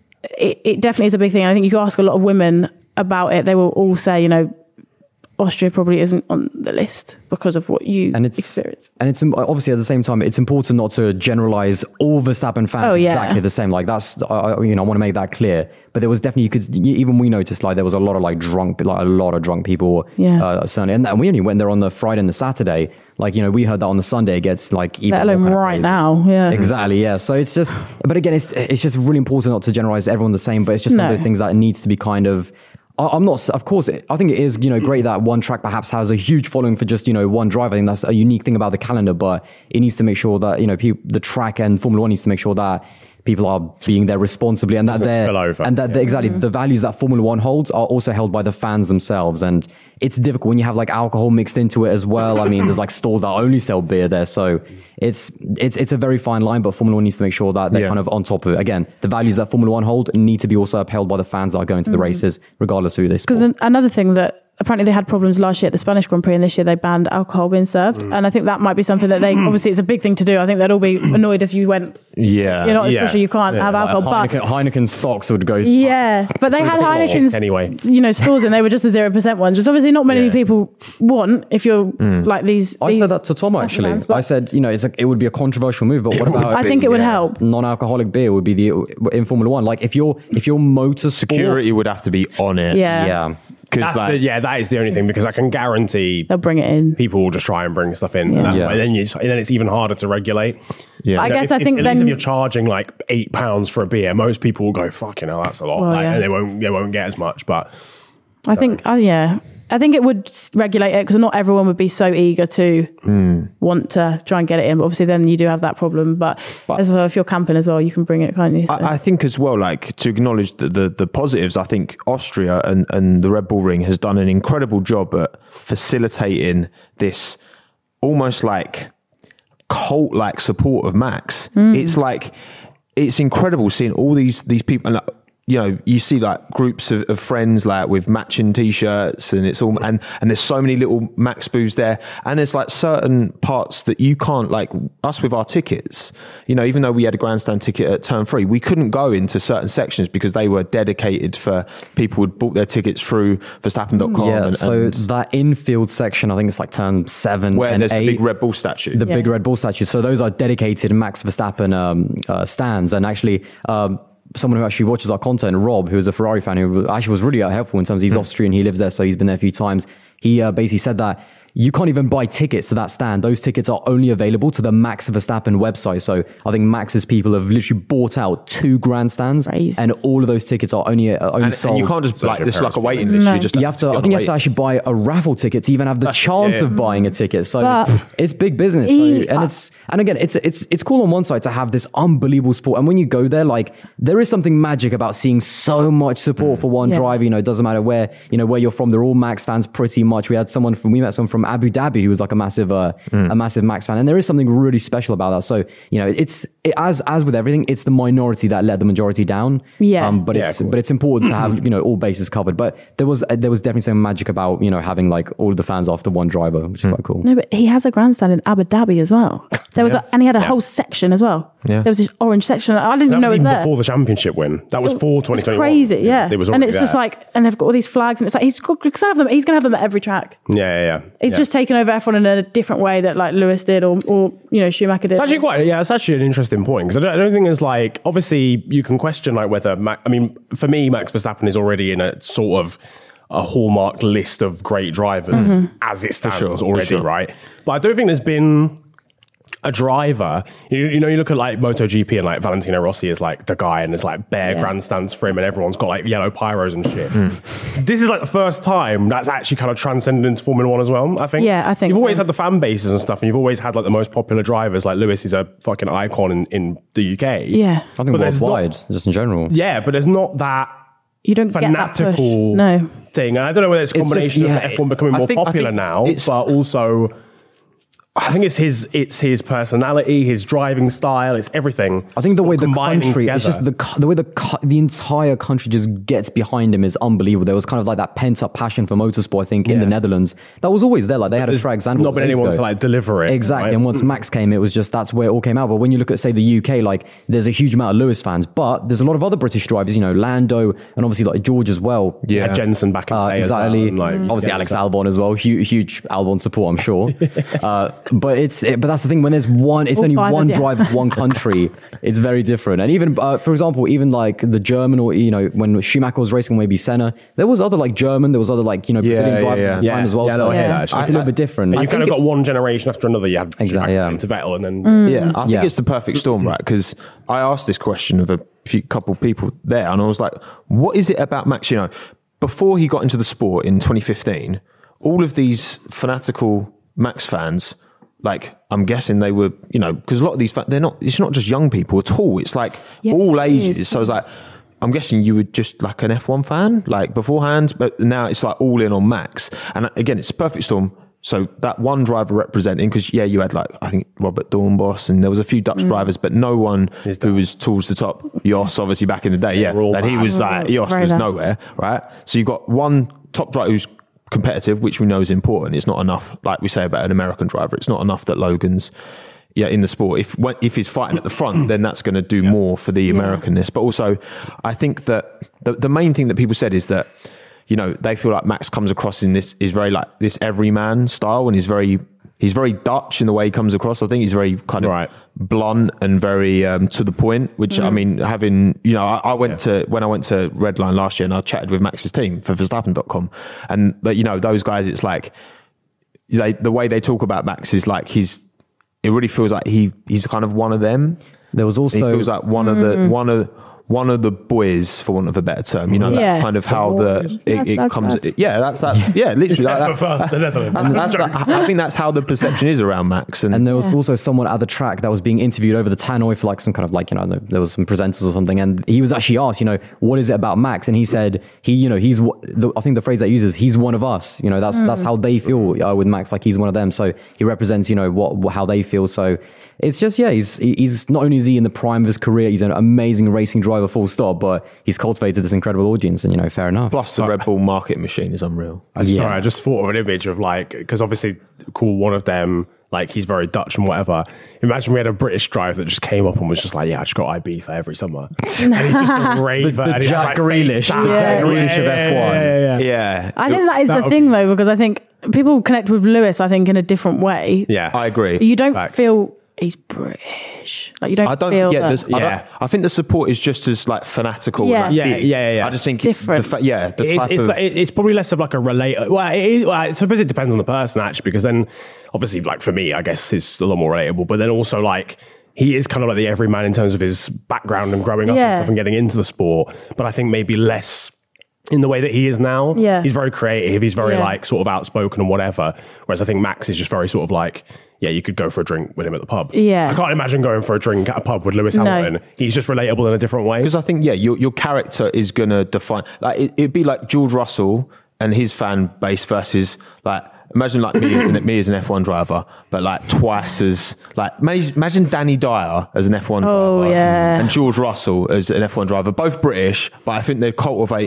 it, it definitely is a big thing. I think you can ask a lot of women about it. They will all say, you know, Austria probably isn't on the list because of what you and it's, experience. And it's obviously at the same time, it's important not to generalize all Verstappen fans oh, yeah. exactly the same. Like that's, uh, you know, I want to make that clear. But there was definitely, you could, even we noticed like there was a lot of like drunk, like a lot of drunk people. Yeah. Uh, certainly. And, and we only went there on the Friday and the Saturday. Like, you know, we heard that on the Sunday it gets like even let alone right now. Yeah. Exactly. Yeah. So it's just, but again, it's, it's just really important not to generalize everyone the same, but it's just no. one of those things that needs to be kind of, I'm not, of course, I think it is, you know, great that one track perhaps has a huge following for just, you know, one driver. I think that's a unique thing about the calendar, but it needs to make sure that, you know, people, the track and Formula One needs to make sure that people are being there responsibly and that they're, and that yeah. exactly mm-hmm. the values that Formula One holds are also held by the fans themselves. And it's difficult when you have like alcohol mixed into it as well. I mean, there's like stores that only sell beer there. So it's, it's, it's a very fine line, but Formula One needs to make sure that they're yeah. kind of on top of it. Again, the values that Formula One hold need to be also upheld by the fans that are going to the mm-hmm. races, regardless of who they support. Because another thing that apparently they had problems last year at the Spanish Grand Prix and this year they banned alcohol being served. Mm. And I think that might be something that they, obviously it's a big thing to do. I think they'd all be annoyed if you went, yeah, you're not yeah. sure you can't yeah, have like alcohol. Heineken, but Heineken stocks would go. Yeah, but they had Heineken's, anyway. you know, stores and they were just the zero percent ones, which obviously not many yeah. people want if you're mm. like these. I these said that to Tom actually. Fans, I said, you know, it's a, it would be a controversial move, but what about? I think it would yeah. help. Non-alcoholic beer would be the in Formula One. Like if you're if your motor security would have to be on it. Yeah, yeah. That's like, the, yeah, that is the only thing because I can guarantee they'll bring it in. People will just try and bring stuff in, yeah. and, yeah. and then you, and then it's even harder to regulate. Yeah, I know, guess if, I think if, then at least if you're charging like eight pounds for a beer, most people will go, "Fucking hell, that's a lot," well, like, yeah. and they won't they won't get as much. But I so. think, oh yeah. I think it would regulate it because not everyone would be so eager to mm. want to try and get it in. But obviously, then you do have that problem. But, but as well, if you're camping as well, you can bring it, can't you? So. I, I think as well, like to acknowledge the, the, the positives, I think Austria and, and the Red Bull Ring has done an incredible job at facilitating this almost like cult-like support of Max. Mm. It's like, it's incredible seeing all these, these people. And like, you know, you see like groups of, of friends like with matching t-shirts and it's all, and, and there's so many little Max booths there. And there's like certain parts that you can't, like us with our tickets, you know, even though we had a grandstand ticket at turn three, we couldn't go into certain sections because they were dedicated for people who'd bought their tickets through Verstappen dot com. Yeah, and, so and that infield section, I think it's like turn seven where and there's eight, the big Red Bull statue. The yeah. big Red Bull statue. So those are dedicated Max Verstappen um, uh, stands. And actually, um, someone who actually watches our content, Rob, who is a Ferrari fan, who actually was really helpful in terms of he's mm. Austrian, he lives there, so he's been there a few times. He uh, basically said that you can't even buy tickets to that stand. Those tickets are only available to the Max Verstappen website. So I think Max's people have literally bought out two grandstands, Crazy. and all of those tickets are only, uh, only and, sold. And you can't just like this is like a waiting list. No. You just you have to. I think you have to actually buy a raffle ticket to even have the That's, chance yeah. of buying a ticket. So but it's, it's big business, he, so, and it's and again, it's it's it's cool on one side to have this unbelievable sport, and when you go there, like there is something magic about seeing so much support for one yeah. driver. You know, it doesn't matter where you know where you're from. They're all Max fans pretty much. We had someone from we met someone from Abu Dhabi who was like a massive uh, mm. a massive Max fan, and there is something really special about that. So you know, it's it, as as with everything, it's the minority that let the majority down. Yeah, um, but yeah, it's cool. but it's important to have you know all bases covered. But there was there was definitely some magic about you know having like all of the fans after one driver, which is mm. quite cool. No, but he has a grandstand in Abu Dhabi as well. There was, Yeah. a, and he had a Yeah. whole section as well. Yeah. There was this orange section. I didn't That even know it was was even there. before the championship win. That was for twenty It's twenty-one. crazy, It was- yeah. It was and already it's just there. like, and they've got all these flags, and it's like he's got, because have them. He's going to have them at every track. yeah, yeah, yeah. He's yeah. just taken over F one in a different way that like Lewis did, or, or you know Schumacher did. It's actually quite, yeah, it's actually an interesting point because I don't, I don't think there's like, obviously you can question like whether, Mac, I mean, for me, Max Verstappen is already in a sort of a hallmark list of great drivers Mm-hmm. as it stands sure, for already, sure. right? But I don't think there's been a driver, you, you know, you look at like MotoGP and like Valentino Rossi is like the guy and there's like bare Yeah. grandstands for him and everyone's got like yellow pyros and shit. This is like the first time that's actually kind of transcended into Formula One as well, I think. Yeah, I think You've always so. had the fan bases and stuff and you've always had like the most popular drivers, like Lewis is a fucking icon in, in the U K. Yeah. I think But there's worldwide, just in general. Yeah, but there's not that You don't get that push. fanatical No. thing. And I don't know whether it's a It's just- combination yeah, of F one becoming I more think- I popular think now, it's- but also I think it's his it's his personality, his driving style, it's everything. I think the way the combining country, it's together. just the co- the way the co- the entire country just gets behind him is unbelievable. There was kind of like that pent up passion for motorsport. I think in the Yeah. Netherlands that was always there. Like they had a There's track. Zandvoort not was been ages anyone ago. to like deliver it. Exactly. right? And once Max came, it was just that's where it all came out. But when you look at say the U K, like there's a huge amount of Lewis fans, but there's a lot of other British drivers. You know, Lando and obviously like George as well. You had Jensen back in the Uh, day as well, exactly. and, like, Obviously, yeah, Alex so- Albon as well. Huge, huge Albon support, I'm sure. uh, but it's it, but that's the thing. When there's one, it's All only five of one you. drive, one country. It's very different. And even uh, for example, even like the German or you know when Schumacher was racing, maybe Senna, there was other like German, there was other like you know Yeah, Brazilian yeah, drivers yeah. at the time Yeah, as well. yeah, so no, I hear Yeah. that, actually. it's a little bit different. And I you've kind of think got one generation after another. You had Exactly, Schumacher yeah. into Vettel, and then Mm. Yeah, I think Yeah. it's the perfect storm, right? Because I asked this question of a few couple people there, and I was like, "What is it about Max?" You know, before he got into the sport in twenty fifteen, all of these fanatical Max fans, like I'm guessing they were, you know, because a lot of these fa- they're not. It's not just young people at all. It's like Yeah, all it ages. is. So I was like. I'm guessing you were just like an F one fan, like beforehand, but now it's like all in on Max. And again, it's a perfect storm. So that one driver representing, because yeah, you had like, I think Robert Dornbos and there was a few Dutch drivers, but no one who was towards the top. Jos, obviously back in the day, yeah. We're all And he bad. was like, Jos Very was bad. nowhere, right? So you've got one top driver who's competitive, which we know is important. It's not enough, like we say about an American driver, it's not enough that Logan's yeah, in the sport. If when, if he's fighting at the front, then that's going to do more for the Americanness. But also, I think that the, the main thing that people said is that, you know, they feel like Max comes across in this, is very like this everyman style, and he's very, he's very Dutch in the way he comes across. I think he's very kind of Right. blunt and very um, to the point, which I mean, having, you know, I, I went to, when I went to Redline last year and I chatted with Max's team for Verstappen dot com, and that, you know, those guys, it's like, they, the way they talk about Max is like he's, it really feels like he he's kind of one of them. there was He also feels like one of the one of one of the boys, for want of a better term. You know, Yeah. that's kind of how the That's- it, it that's comes. bad. Yeah, that's that. Yeah, literally. Like that, the Netherlands. that's, that's that, I think that's how the perception is around Max. And, And there was also someone at the track that was being interviewed over the tannoy for like some kind of like, you know, there was some presenters or something. And he was actually asked, you know, what is it about Max? And he said, he, you know, he's, w- the, I think the phrase that he uses, he's one of us. You know, that's, that's how they feel uh, with Max. Like he's one of them. So he represents, you know, what, what how they feel. So it's just, yeah, he's, he's not only is he in the prime of his career, he's an amazing racing driver full stop, but he's cultivated this incredible audience and, you know, fair enough. plus, the Red Bull market machine is unreal. I just, Yeah. sorry, I just thought of an image of like, because obviously, cool, one of them, like he's very Dutch and whatever. Imagine we had a British driver that just came up and was just like, yeah, I just got I B for every summer. And he's just a raver. The- the and he has, Jack like, Grealish, fake the Jack tats. Grealish of F one. Yeah, yeah, yeah. Yeah, I think that is That the would thing be- though, because I think people connect with Lewis, I think, in a different way. Yeah. I agree. You don't Fact. feel he's British. Like you don't, I don't. feel Yeah, that. there's- I, Yeah. don't, I think the support is just as like fanatical. Yeah. and, like, Yeah, big. yeah, yeah, yeah. I just think Different. The fa- yeah, the It's, type it's, of like- it's probably less of like a relate. Well, it is, well, I suppose it depends on the person actually, because then obviously, like for me, I guess it's a lot more relatable. But then also like he is kind of like the everyman in terms of his background and growing up and Yeah. stuff and getting into the sport. But I think maybe less in the way that he is now. Yeah. He's very creative. He's very Yeah. like sort of outspoken and whatever. Whereas I think Max is just very sort of like, yeah, you could go for a drink with him at the pub. Yeah. I can't imagine going for a drink at a pub with Lewis No. Hamilton. He's just relatable in a different way. Because I think, yeah, your your character is going to define, like, it, it'd be like George Russell and his fan base versus, like, imagine like me as, an, me as an F one driver, but like twice as, like, imagine Danny Dyer as an F one Oh, driver. yeah. And George Russell as an F one driver, both British, but I think they'd cultivate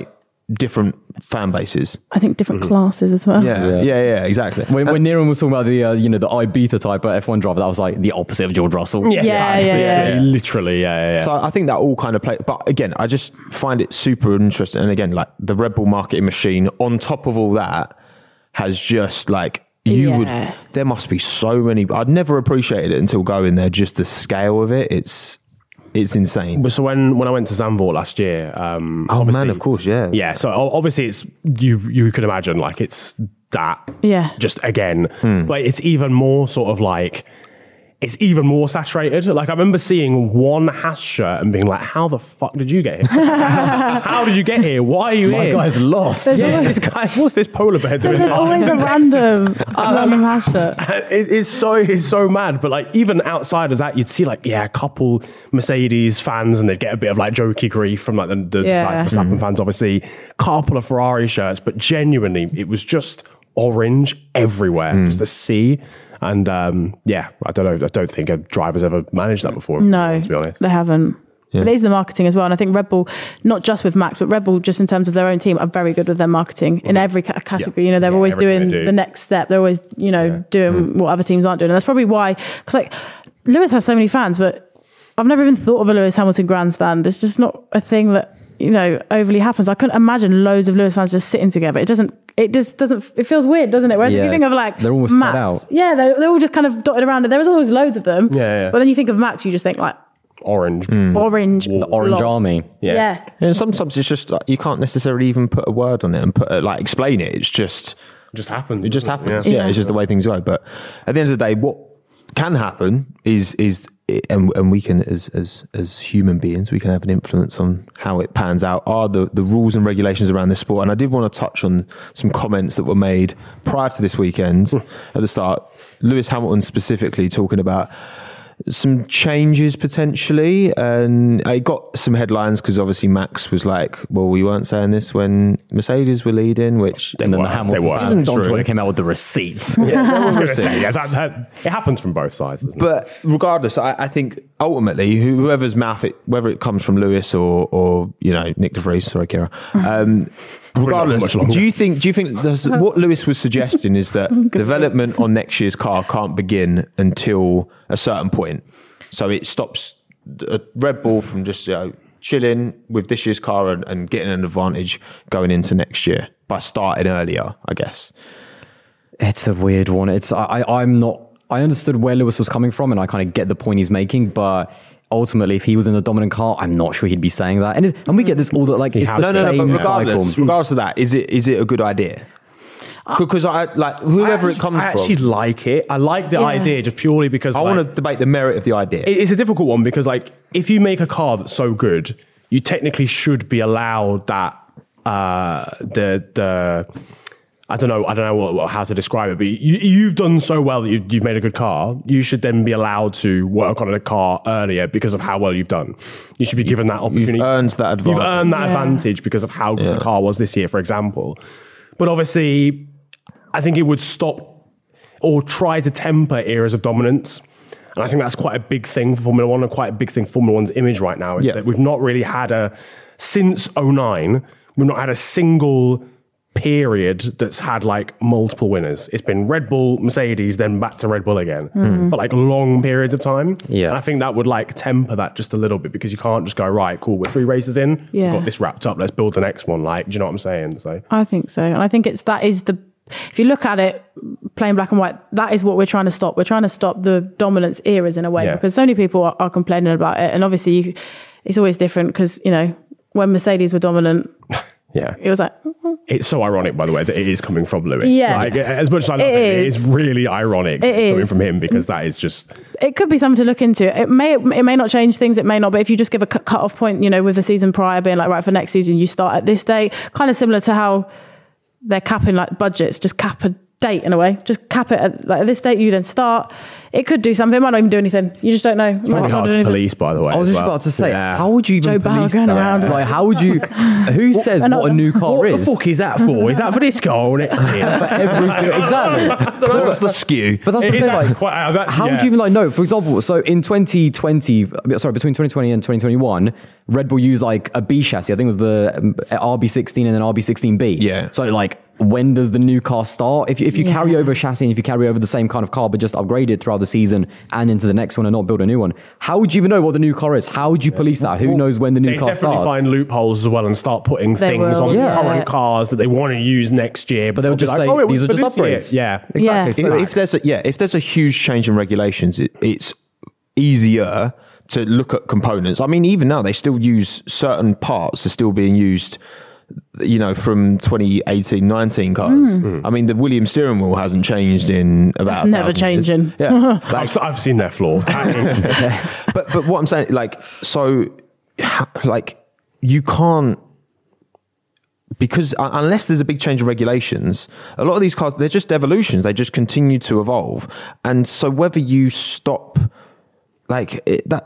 different fan bases. I think different classes as well. Yeah, yeah, yeah, yeah exactly. When, when Niran was talking about the uh, you know the Ibiza type F one driver, that was like the opposite of George Russell. Yeah, yeah, yeah, yeah, yeah. Literally, yeah, yeah, yeah. So I think that all kind of play. But again, I just find it super interesting. And again, like the Red Bull marketing machine, on top of all that, has just like you Yeah. would. There must be so many. I'd never appreciated it until going there. Just the scale of it, it's it's insane. But so when, when I went to Zandvoort last year, um, Oh obviously- man, of course, yeah, yeah. So o- obviously, it's you. You could imagine like it's that. Yeah. Just again, Hmm. but it's even more sort of like. It's even more saturated. Like I remember seeing one Haas shirt and being like, "How the fuck did you get here? How did you get here? Why are you My here?" guy's lost. Yeah, this guy. What's this polar bear doing? There's always a random, random hash shirt. It, it's so it's so mad, but like even outside of that, you'd see like yeah, a couple Mercedes fans, and they'd get a bit of like jokey grief from like the, the Yeah. like, Verstappen fans, obviously. Couple of Ferrari shirts, but genuinely, it was just orange everywhere, just a sea. And um, yeah, I don't know. I don't think a driver's ever managed that before. No, to be honest. they haven't. Yeah. But it is the marketing as well. And I think Red Bull, not just with Max, but Red Bull, just in terms of their own team, are very good with their marketing in every ca- category. You know, they're Yeah, always everything doing they do. the next step. They're always, you know, doing what other teams aren't doing. And that's probably why, because like Lewis has so many fans, but I've never even thought of a Lewis Hamilton grandstand. It's just not a thing that, you know, overly happens. I couldn't imagine loads of Lewis fans just sitting together. It doesn't, it just doesn't, it feels weird, doesn't it? Whereas if Yeah, you think of like they're almost spread Max, out. yeah, they're, they're all just kind of dotted around. There was always loads of them. Yeah, yeah. But then you think of Max, you just think like Orange. orange. The Orange block. Army. Yeah. Yeah. And sometimes it's just like, you can't necessarily even put a word on it and put a, like explain it. It's just It just happens. it just doesn't happens. Yeah. Yeah. It's just the way things go. But at the end of the day, what can happen is is and and we can as as as human beings, we can have an influence on how it pans out. Are the the rules and regulations around this sport? And I did want to touch on some comments that were made prior to this weekend at the start. Lewis Hamilton specifically talking about some changes potentially, and I got some headlines because obviously Max was like, well, we weren't saying this when Mercedes were leading, which And then were, the Hamilton they were. fans on Isn't true. Twitter came out with the receipts. Yeah, I was going to say, yeah, that, that, it happens from both sides, doesn't it? But regardless, I, I think ultimately, whoever's mouth it, whether it comes from Lewis or, or you know, Nick De Vries, sorry, Kira. Um, regardless, much longer. do you think? Do you think does, what Lewis was suggesting is that development on next year's car can't begin until a certain point? So it stops a Red Bull from just you know, chilling with this year's car and, and getting an advantage going into next year by starting earlier, I guess. It's a weird one. It's I, I I'm not. I understood where Lewis was coming from, and I kind of get the point he's making, but. Ultimately, if he was in the dominant car, I'm not sure he'd be saying that. And, it, and we get this all the like. It's the No, no, no. same But regardless, cycle. regardless of that, is it is it a good idea? Because I like whoever I it comes I actually from. like it. I like the Yeah. idea just purely because I like, want to debate the merit of the idea. it- it's a difficult one because like if you make a car that's so good, you technically should be allowed that uh, the the I don't know I don't know what, what, how to describe it, but you, you've done so well that you, you've made a good car. You should then be allowed to work on a car earlier because of how well you've done. You should be given that opportunity. You've earned that advantage. You've earned that Yeah. advantage because of how good Yeah. the car was this year, for example. But obviously, I think it would stop or try to temper eras of dominance. And I think that's quite a big thing for Formula One and quite a big thing for Formula One's image right now is Yeah. that we've not really had a, since oh nine, we've not had a single period that's had like multiple winners. It's been Red Bull, Mercedes, then back to Red Bull again for like long periods of time. Yeah. And I think that would like temper that just a little bit because you can't just go, right, cool, we're three races in, Yeah. we've got this wrapped up, let's build the next one. Like, do you know what I'm saying? So I think so. And I think it's that is the, if you look at it plain black and white, that is what we're trying to stop. We're trying to stop the dominance eras in a way Yeah. because so many people are, are complaining about it. And obviously you, it's always different because, you know, when Mercedes were dominant, yeah. it was like, It's so ironic, by the way, that it is coming from Lewis. Yeah. Like, as much as I love It it, it is. is really ironic It coming is. from him because that is just... it could be something to look into. It may it may not change things, it may not, but if you just give a cut cut off point, you know, with the season prior being like, right, for next season, you start at this date, kind of similar to how they're capping like budgets, just cap a date in a way. Just cap it at, like, at this date. You then start. It could do something. It might not even do anything. You just don't know. It It's might really not hard do to anything. police, by the way. I was as just well. about to say, Yeah. how would you even Joe Bauer police going that? around. Like, how would you? Who says and what a new car What is? the fuck is that for? Is that for this car or next year? Every single- exactly. What's the skew? But that's It the is thing, actually like, quite- I've actually- how yeah. would you even like know? For example, so in twenty twenty, sorry, between twenty twenty and twenty twenty-one, Red Bull used like a B chassis. I think it was the um, R B sixteen and then R B sixteen B. Yeah. So like, when does the new car start? If you, if you Yeah. carry over a chassis and if you carry over the same kind of car but just upgrade it throughout the season and into the next one and not build a new one, how would you even know what the new car is? How would you police that? Who knows when the new They car definitely starts? find loopholes as well and start putting They things will, on yeah. current cars that they want to use next year. But they'll they'll be just say, oh, it these was are for just this year. upgrades. Yeah, Exactly. Yeah. So If there's a yeah, if there's a huge change in regulations, it, it's easier to look at components. I mean, even now they still use certain parts are still being used. You know, from twenty eighteen, nineteen cars. Mm. I mean, the Williams steering wheel hasn't changed in about. It's never a thousand years. changing. Yeah, I've, I've seen their flaw. but but what I'm saying, like, so, like, you can't. Because uh, unless there's a big change in regulations, a lot of these cars, they're just evolutions. They just continue to evolve. And so whether you stop, like, it, that,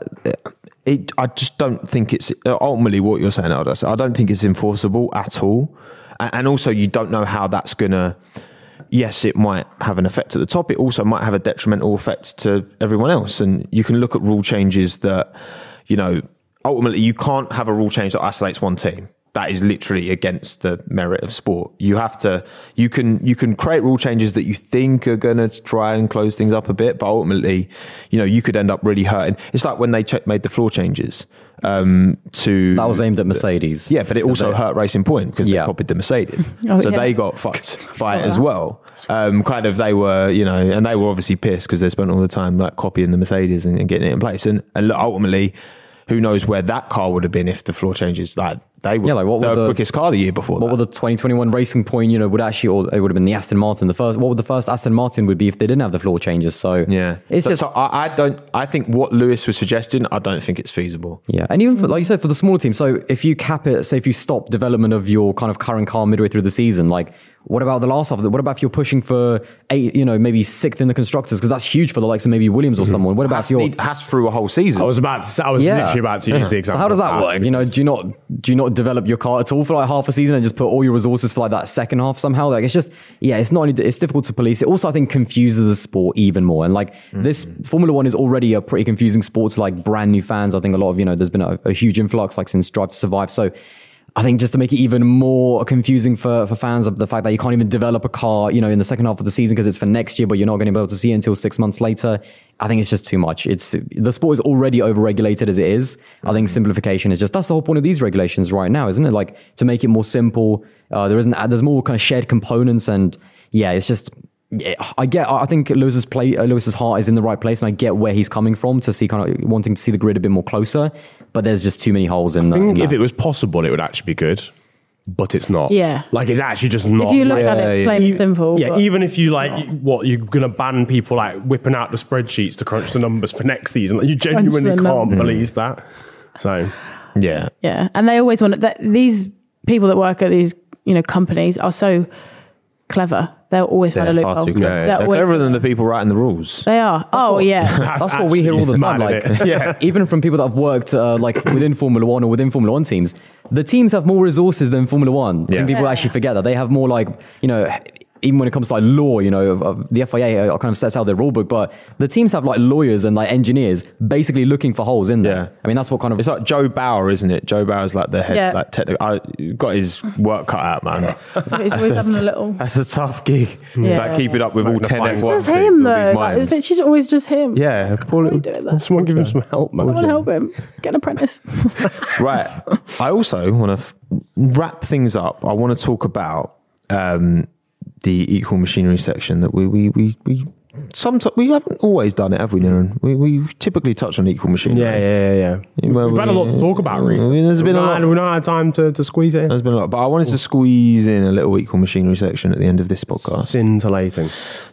it, I just don't think it's, ultimately what you're saying, Aldous, I don't think it's enforceable at all. And, and also you don't know how that's going to, yes, it might have an effect at the top. It also might have a detrimental effect to everyone else. And you can look at rule changes that, you know, ultimately you can't have a rule change that isolates one team. That is literally against the merit of sport. You have to, you can, you can create rule changes that you think are going to try and close things up a bit, but ultimately, you know, you could end up really hurting. It's like when they ch- made the floor changes, um, to. That was aimed at Mercedes. Yeah, but it also They- hurt Racing Point because Yeah. they copied the Mercedes. Oh, so yeah. they got fucked by it as well. Um, kind of, they were, you know, and they were obviously pissed because they spent all the time like copying the Mercedes and, and getting it in place. And, and ultimately, who knows where that car would have been if the floor changes, like they were Yeah, like what the, were the- quickest car the year before. What that. would the twenty twenty-one Racing Point, you know, would actually, or it would have been the Aston Martin, the first, what would the first Aston Martin would be if they didn't have the floor changes? So Yeah, it's so, just, so I, I don't. I think what Lewis was suggesting, I don't think it's feasible. yeah. And even for, like you said, for the smaller team, so if you cap it, say if you stop development of your kind of current car midway through the season, like what about the last half of it? What about if you're pushing for eight, you know, maybe sixth in the constructors? Because that's huge for the likes of maybe Williams or someone. What about Has, if you're, need, has through a whole season. I was about to say, I was Yeah. literally about to use the so example. how does of that work? You know, do you not, do you not develop your car at all for like half a season and just put all your resources for like that second half somehow? Like it's just, yeah, it's not only, it's difficult to police. It also, I think, confuses the sport even more. And like Mm-hmm. this Formula One is already a pretty confusing sport to like brand new fans. I think a lot of, you know, there's been a, a huge influx like since Drive to Survive. So I think just to make it even more confusing for, for fans of the fact that you can't even develop a car, you know, in the second half of the season because it's for next year, but you're not going to be able to see it until six months later. I think it's just too much. It's the sport is already overregulated as it is. I think simplification is just, that's the whole point of these regulations right now, isn't it? Like to make it more simple. Uh, there isn't, there's more kind of shared components and yeah, it's just, yeah, I get, I think Lewis's play, uh, Lewis's heart is in the right place and I get where he's coming from to see kind of wanting to see the grid a bit more closer, but there's just too many holes in, I the, think in if that. it was possible, it would actually be good, but it's not. Yeah. Like it's actually just not. If you look like- at it plain and simple. Yeah, but- even if you like, what you're gonna ban people like whipping out the spreadsheets to crunch the numbers for next season? Like you genuinely the can't numbers. believe that. So yeah, Yeah, and they always want that. These people that work at these, you know, companies are so clever. They'll always find a they're far loophole. too clever. Yeah, yeah. They're They're always- cleverer than the people writing the rules. They are. Oh yeah. that's, That's what we hear all the actually time. mad, Like, isn't it? yeah, even from people that have worked uh, like within Formula One or within Formula One teams, the teams have more resources than Formula One. I Yeah. think people Yeah. actually forget that they have more like you know. Even when it comes to like law, you know, of, of the F I A uh, kind of sets out their rule book, but the teams have like lawyers and like engineers basically looking for holes in there. Yeah. I mean, that's what kind of It's like Joe Bauer, isn't it? Joe Bauer's like the head, Yeah. like technical. I got his work cut out, man. So he's always having a little. That's a tough gig. Yeah. Like keeping up with all ten Magnifying F glass. one Just teams, him all these though. Like, minds. it's it's always just him. Yeah, poor Why are you little. doing that? Someone give him some help, man. Someone help him. Get an apprentice. Right. I also want to f- wrap things up. I want to talk about um, the equal machinery section that we we we we sometimes we haven't always done it, have we, Niran? We we typically touch on equal machinery. Yeah, yeah, yeah, yeah. Well, We've had a lot to talk about I mean, recently. there's been a We've lot. not- We've not had time to, to squeeze it in. There's been a lot, but I wanted to squeeze in a little equal machinery section at the end of this podcast. Scintillating.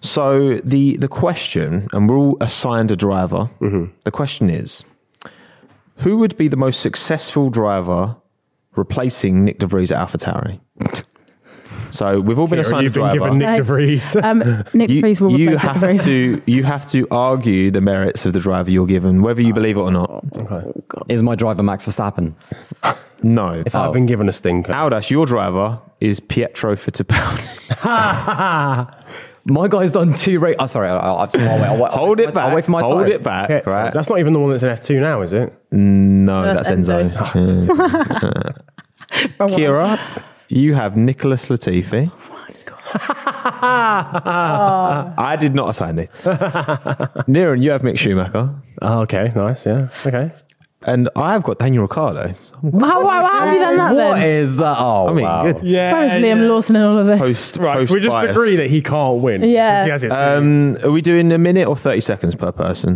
So the the question, and we're all assigned a driver. Mm-hmm. The question is, who would be the most successful driver replacing Nick De Vries at AlphaTauri? So we've all been Kira, assigned you've a been driver. given Nick De Vries. Um, Nick De you, Vries will you replace Nick De have Vries. to you have to argue the merits of the driver you're given, whether you believe it or not. Okay. Is my driver Max Verstappen? No. If I've been given a stinker. Aldas, your driver is Pietro Fittipaldi. My guy's done two races. Oh, sorry. I'll, I'll, I'll, I'll, I'll, Hold I'll, it back. I'll wait for my Hold time. it back. Yeah, Right. That's not even the one that's in F two now, is it? No, That's that's Enzo. Enzo. Yeah. Wrong one. Kira, you have Nicholas Latifi. I did not assign this. Niran, you have Mick Schumacher. Oh, okay, nice, yeah. Okay. And I've got Daniel Ricciardo. How, how, how have you done that What then? is that? Oh, I mean, wow. good. Yeah. Where is Liam Lawson in all of this? Post, Right, post we just bias. agree that he can't win. Yeah. He has it. Um, are we doing a minute or thirty seconds per person?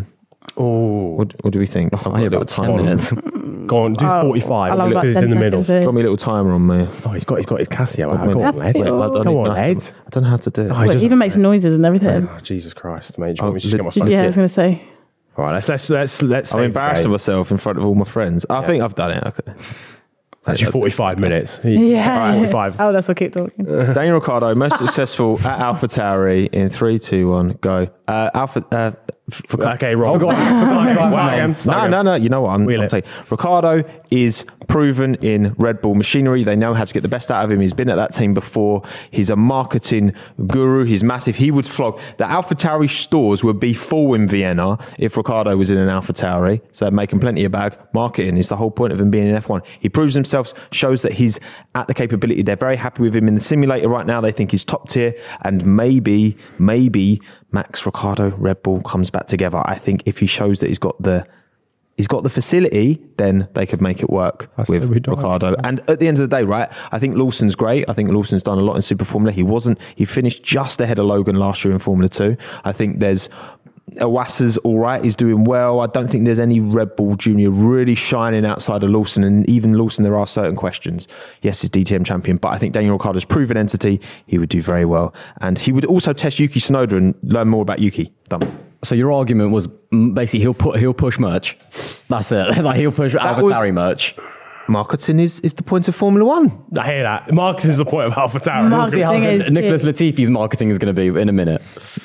oh, What, what do we think? I've got I a need little about ten timer. minutes. go on, do Oh, forty-five. I love because about he's ten in the middle. seconds, Got me a little timer on me. Oh, he's got he's got his Casio out. Got Go me- on, lad. Wait, I don't Come on, even know- lad. I don't know how to do it. Oh, Wait, just- he even makes noises and everything. Oh, Jesus Christ, mate. Do you Oh, want me to just get my li- phone? Yeah, I was going to say. All right, let's let's let's let's. I'm save embarrassed the of game. myself in front of all my friends. I think I've done it. Okay. Actually, forty-five minutes. Yeah. All right, forty-five. Oh, let's keep talking. Daniel Ricciardo, most successful at AlphaTauri in three, two, one, go. Uh, Alpha. Uh, f- f- Okay, wrong. Forgot, forgot, forgot, Wow. again. No, Start no, again. no. You know what? I'm, Wheel I'm it. saying. Ricardo is proven in Red Bull machinery. They know how to get the best out of him. He's been at that team before. He's a marketing guru. He's massive. He would flog. The AlphaTauri stores would be full in Vienna if Ricardo was in an AlphaTauri. So they're making plenty of bag. Marketing is the whole point of him being in F one. He proves himself, shows that he's at the capability. They're very happy with him in the simulator right now. They think he's top tier. And maybe, maybe Max Ricardo, Red Bull comes back together. I think if he shows that he's got the he's got the facility, then they could make it work That's with what we don't. Ricardo. And at the end of the day, right, I think Lawson's great. I think Lawson's done a lot in Super Formula. He wasn't, he finished just ahead of Logan last year in Formula two. I think there's Iwasa's all right. He's doing well. I don't think there's any Red Bull Junior really shining outside of Lawson. And even Lawson, there are certain questions. Yes, he's D T M champion, but I think Daniel Ricciardo's proven entity. He would do very well. And he would also test Yuki Tsunoda and learn more about Yuki. Done. So your argument was mm, basically he'll put he'll push merch. That's it. Like he'll push AlphaTauri merch. Marketing is, is the point of Formula One. I hear that. Marketing is the point of AlphaTauri. Marketing See how is Nicholas key. Latifi's marketing is going to be in a minute.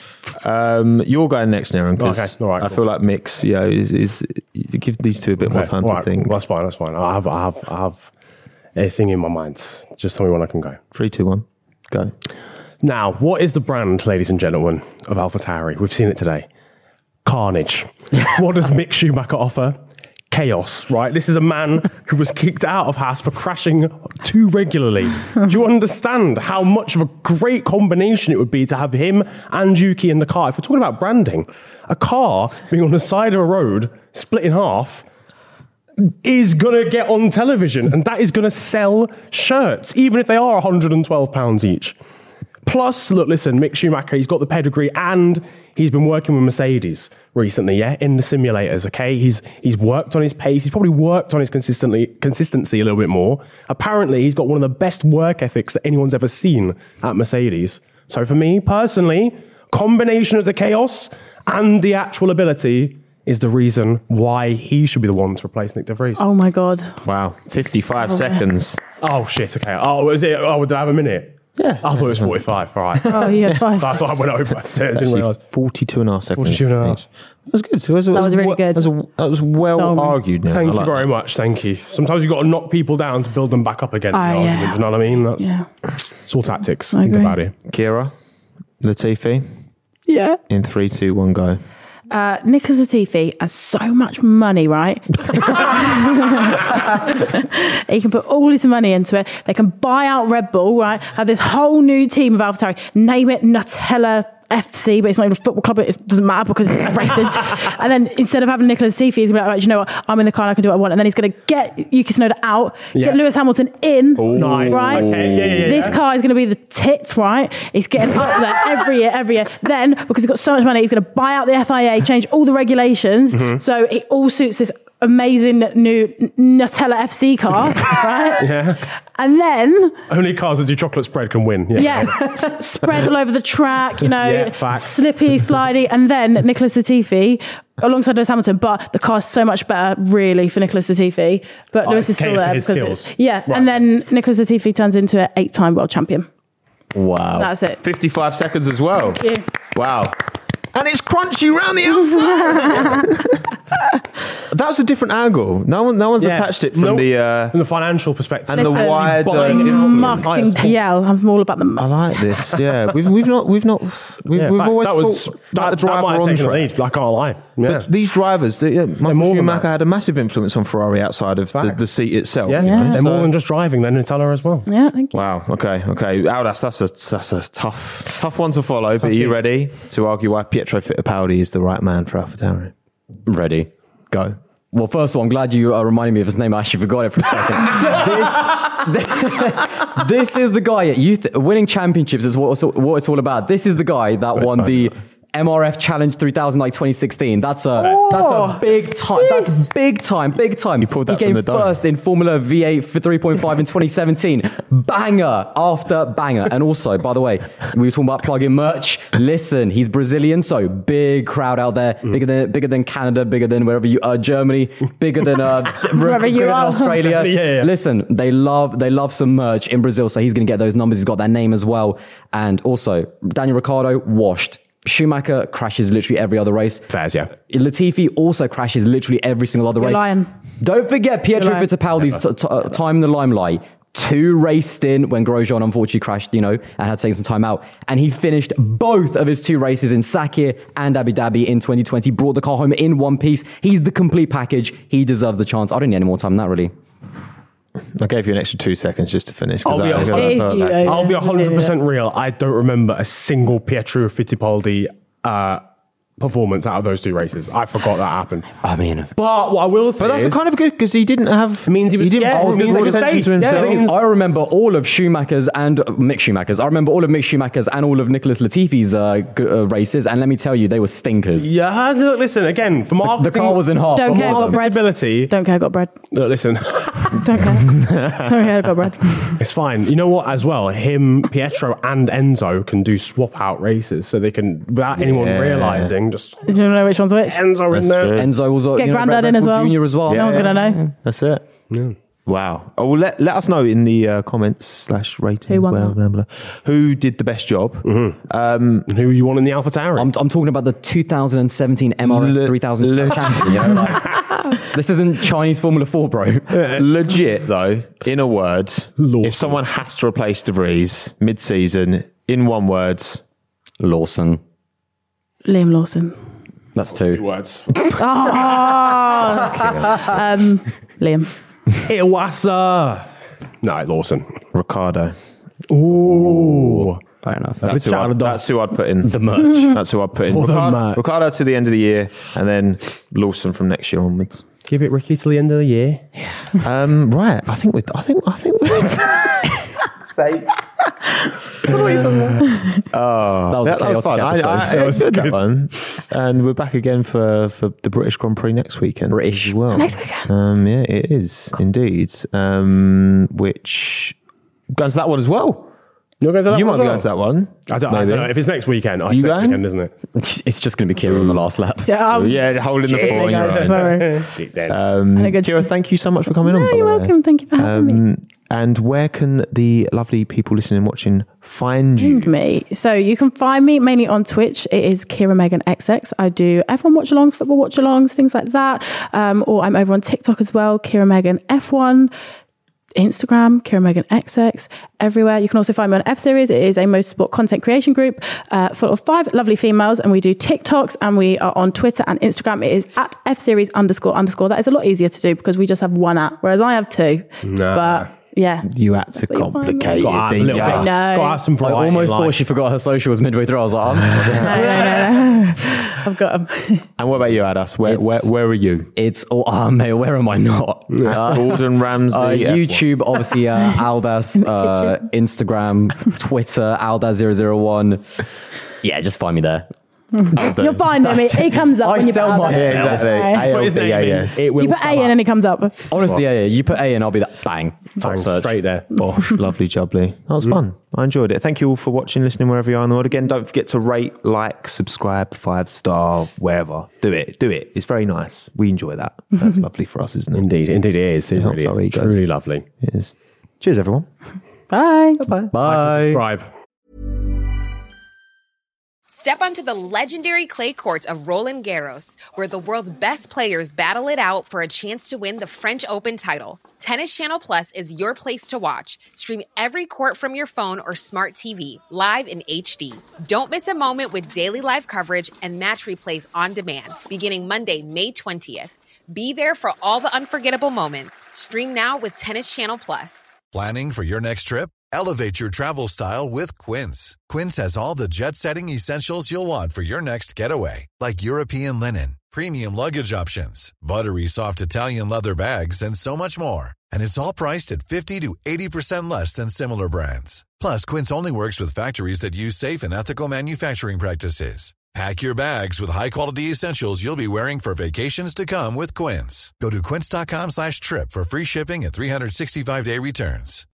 Um, you're going next, Niran, because Okay, all right, I cool. feel like Mix, yeah, is, is you give these two a bit more Okay, time all to right, think. cool. That's fine. That's fine. I have I have I have a thing in my mind. Just tell me when I can go. Three, two, one, go. Now, what is the brand, ladies and gentlemen, of AlphaTauri? We've seen it today. Carnage. What does Mick Schumacher offer? Chaos, right? This is a man who was kicked out of Haas for crashing too regularly. Do you understand how much of a great combination it would be to have him and Yuki in the car? If we're talking about branding, a car being on the side of a road, split in half, is going to get on television, and that is going to sell shirts, even if they are one hundred twelve pounds each. Plus, look, listen, Mick Schumacher, he's got the pedigree and he's been working with Mercedes recently, yeah, in the simulators, okay? He's he's worked on his pace. He's probably worked on his consistently consistency a little bit more. Apparently, he's got one of the best work ethics that anyone's ever seen at Mercedes. So for me, personally, combination of the chaos and the actual ability is the reason why he should be the one to replace Nick De Vries. Oh my God. Wow, fifty-five seconds. Oh, shit, okay. Oh, was it? Oh, did I have a minute? Yeah. I thought it was forty-five, all right. Oh, yeah, five. I thought I went over. I didn't Actually, realise. forty-two and a half seconds. forty-two and a half. That was good. That was, That was really we- good. That was, that was well So- argued. Now. Thank I you like very that. much. Thank you. Sometimes you've got to knock people down to build them back up again. Oh, in the yeah. argument, do you know what I mean? That's Yeah. it's all tactics. I Think agree. about it. Kira, Latifi, Yeah. in three, two, one, go. Uh, Nicholas Latifi has so much money, right? He can put all his money into it. They can buy out Red Bull, right? Have this whole new team of AlphaTauri. Name it Nutella F C, but it's not even a football club. It doesn't matter because it's racing. And then instead of having Nicholas Latifi, he's going to be like, right, you know what? I'm in the car and I can do what I want. And then he's going to get Yuki Tsunoda out, Yeah. get Lewis Hamilton in. Nice. Right? Okay. Yeah, yeah, yeah. This car is going to be the tits, right? He's getting up there every year, every year. Then, because he's got so much money, he's going to buy out the F I A, change all the regulations. Mm-hmm. So it all suits this amazing new N- Nutella F C car, right? Yeah. And then, Only cars that do chocolate spread can win. Yeah. yeah, s- spread all over the track, you know, Yeah, facts. slippy, slidey. And then Nicholas Latifi alongside Lewis Hamilton, but the car's so much better, really, for Nicholas Latifi. But Oh, Lewis is okay, still for there his because skills. it's, yeah. Right. And then Nicholas Latifi turns into an eight-time world champion. Wow. That's it. fifty-five seconds as well. Thank you. Wow. And it's crunchy round the outside. That was a different angle. No one, no one's Yeah. attached it from Nope. the uh, From the financial perspective. and the Listen, wide. Uh, buying it. Marketing P L. I'm all about the I marketing. like this. Yeah, we've we've not we've not we've, Yeah, we've facts. always that was thought that, about the that driver might have on taken the track. lead. I can't lie. Yeah. But these drivers, they, yeah, Michael more than Schumacher that. had a massive influence on Ferrari outside of the, Fact. the seat itself. yeah, you know, they're so- more than just driving. They're Nutella as well. Yeah, thank you. Wow. Okay. Okay. Oh, that's that's a that's a tough tough one to follow. But are you gig. ready to argue why Pietro Fittipaldi is the right man for AlphaTauri? Ready. Go. Well, first of all, I'm glad you uh, reminded me of his name. I actually forgot it for a second. this, this is the guy. You th- winning championships is what it's, all, what it's all about. This is the guy that won fine, the yeah. M R F Challenge three thousand like twenty sixteen. That's a that's a big time. That's big time. Big time. You pulled that he from came the dome. first in Formula V eight for three point five in twenty seventeen. Banger after banger. And also, by the way, we were talking about plug-in merch. Listen, he's Brazilian, so big crowd out there. Mm. Bigger than bigger than Canada. Bigger than wherever you are. Germany. Bigger than uh, Wherever you bigger than are. Australia. Yeah, yeah. Listen, they love they love some merch in Brazil, so he's going to get those numbers. He's got that name as well. And also, Daniel Ricciardo washed. Schumacher crashes literally every other race. Fairs, yeah. Latifi also crashes literally every single other You're race. lying. Don't forget Pietro You're lying. Fittipaldi's t- t- uh, time in the limelight. Two race stint when Grosjean unfortunately crashed, you know, and had to take some time out. And he finished both of his two races in Sakir and Abu Dhabi in twenty twenty. Brought the car home in one piece. He's the complete package. He deserves the chance. I don't need any more time than that, really. I gave you an extra two seconds just to finish. 'cause I'll be I- I honest. got that It is perfect. you, though. I'll be Yeah. one hundred percent real. I don't remember a single Pietro Fittipaldi uh, performance out of those two races. I forgot that happened. I mean, But what I will say But that's is, kind of good because he didn't have. It means he was- didn't yeah, hold it means all he could attention stay. to Yeah, himself. it means- I remember all of Schumacher's and uh, Mick Schumacher's. I remember all of Mick Schumacher's and all of Nicholas Latifi's uh, g- uh, races. And let me tell you, they were stinkers. yeah, look, listen, again, for marketing... The car was in half. Don't Come care, on. got bread. Ability, Don't care, got bread. look, listen, Don't care. Don't care, got bread. it's fine. You know what, as well, him, Pietro and Enzo can do swap-out races, so they can, without anyone Yeah. realising, just... Do you know which one's which? Enzo That's in there. true. Enzo was uh, Get you know, Grandad Red in as Bull well. Junior as well. No one's going to know. That's it. Wow. Oh, well, let, let us know in the uh, comments slash ratings. Who won blah, that? blah, blah, who did the best job? Um, Who you want in the AlphaTauri? I'm, I'm talking about the two thousand seventeen M R F Le- three thousand le- champion. You know, like, this isn't Chinese Formula four, bro. legit, though, in a word, Lawson. if someone has to replace De Vries mid-season, in one word, Lawson. Liam Lawson. That's two. words. Um, Liam. Iwasa. No, Lawson. Ricardo. Ooh. Fair enough. That's who, I'd, Ricardo. that's who I'd put in. The merch. That's who I'd put in. Or the Ricardo, merch. Ricardo to the end of the year, and then Lawson from next year onwards. Give it Ricky till the end of the year. Um, right. I think we. I think. I think. Say. That was Oh, That, a that was chaotic fun. I, episode. I, I That was enjoyed that good. one. And we're back again for, for the British Grand Prix next weekend. British. as well. Next weekend. Um, yeah, it is indeed. Um, which going to that one as well. You're going to that You one might be as well? going to that one. I don't, I maybe. don't know. If it's next weekend, oh, it's You next going? weekend, isn't it? It's just going to be Kira on the last lap. Yeah, um, Yeah, holding the Cheers, fort. guys. Right. Sorry. Shit, then. Um, Had a good- Kira, thank you so much for coming on. No, by you're the way. welcome. Thank you for having me. Um, and where can the lovely people listening and watching find you? Find me. So you can find me mainly on Twitch. It is Kira Megan X X. I do F one watch-alongs, football watch-alongs, things like that. Um, or I'm over on TikTok as well, Kira Megan F one. Instagram, Kira Megan X X, everywhere. You can also find me on F Series. It is a motorsport content creation group uh, full of five lovely females, and we do TikToks, and we are on Twitter and Instagram. It is at F Series underscore underscore. That is a lot easier to do because we just have one at, whereas I have two. Nah. But yeah, You had to what you'll find me. complicate Got to have a it. little didn't bit. you? No. Got to have some I variety almost in thought life. she forgot her socials midway through. I was like, I'm no, no, no, no. I've got them. And what about you, Adas? Where, where, It's- where are you? It's all, oh, mate, where am I not? Uh, Gordon Ramsay. Uh, F one. YouTube, obviously, uh, Aldas, uh, Instagram, Twitter, Aldas zero zero one. Yeah, just find me there. You'll find him. It, it comes up I when you sell put myself. other- Yeah, exactly. Okay. Put his name in, yes. it will You put A come in up. and it comes up. Honestly, yeah, yeah. You put A in, I'll be that. Bang. Top Bang, search. straight there. Bosh, lovely jubbly. That was fun. I enjoyed it. Thank you all for watching, listening, wherever you are in the world. Again, don't forget to rate, like, subscribe, five star, wherever. Do it. Do it. It's very nice. We enjoy that. That's lovely for us, isn't it? Indeed, indeed it is. It, helps really our is. egos. Truly lovely. It is. Cheers, everyone. Bye. Bye. Bye. Subscribe. Step onto the legendary clay courts of Roland Garros, where the world's best players battle it out for a chance to win the French Open title. Tennis Channel Plus is your place to watch. Stream every court from your phone or smart T V, live in H D. Don't miss a moment with daily live coverage and match replays on demand, beginning Monday, May twentieth. Be there for all the unforgettable moments. Stream now with Tennis Channel Plus. Planning for your next trip? Elevate your travel style with Quince. Quince has all the jet-setting essentials you'll want for your next getaway, like European linen, premium luggage options, buttery soft Italian leather bags, and so much more. And it's all priced at fifty to eighty percent less than similar brands. Plus, Quince only works with factories that use safe and ethical manufacturing practices. Pack your bags with high-quality essentials you'll be wearing for vacations to come with Quince. Go to quince.com slash trip for free shipping and three sixty-five day returns.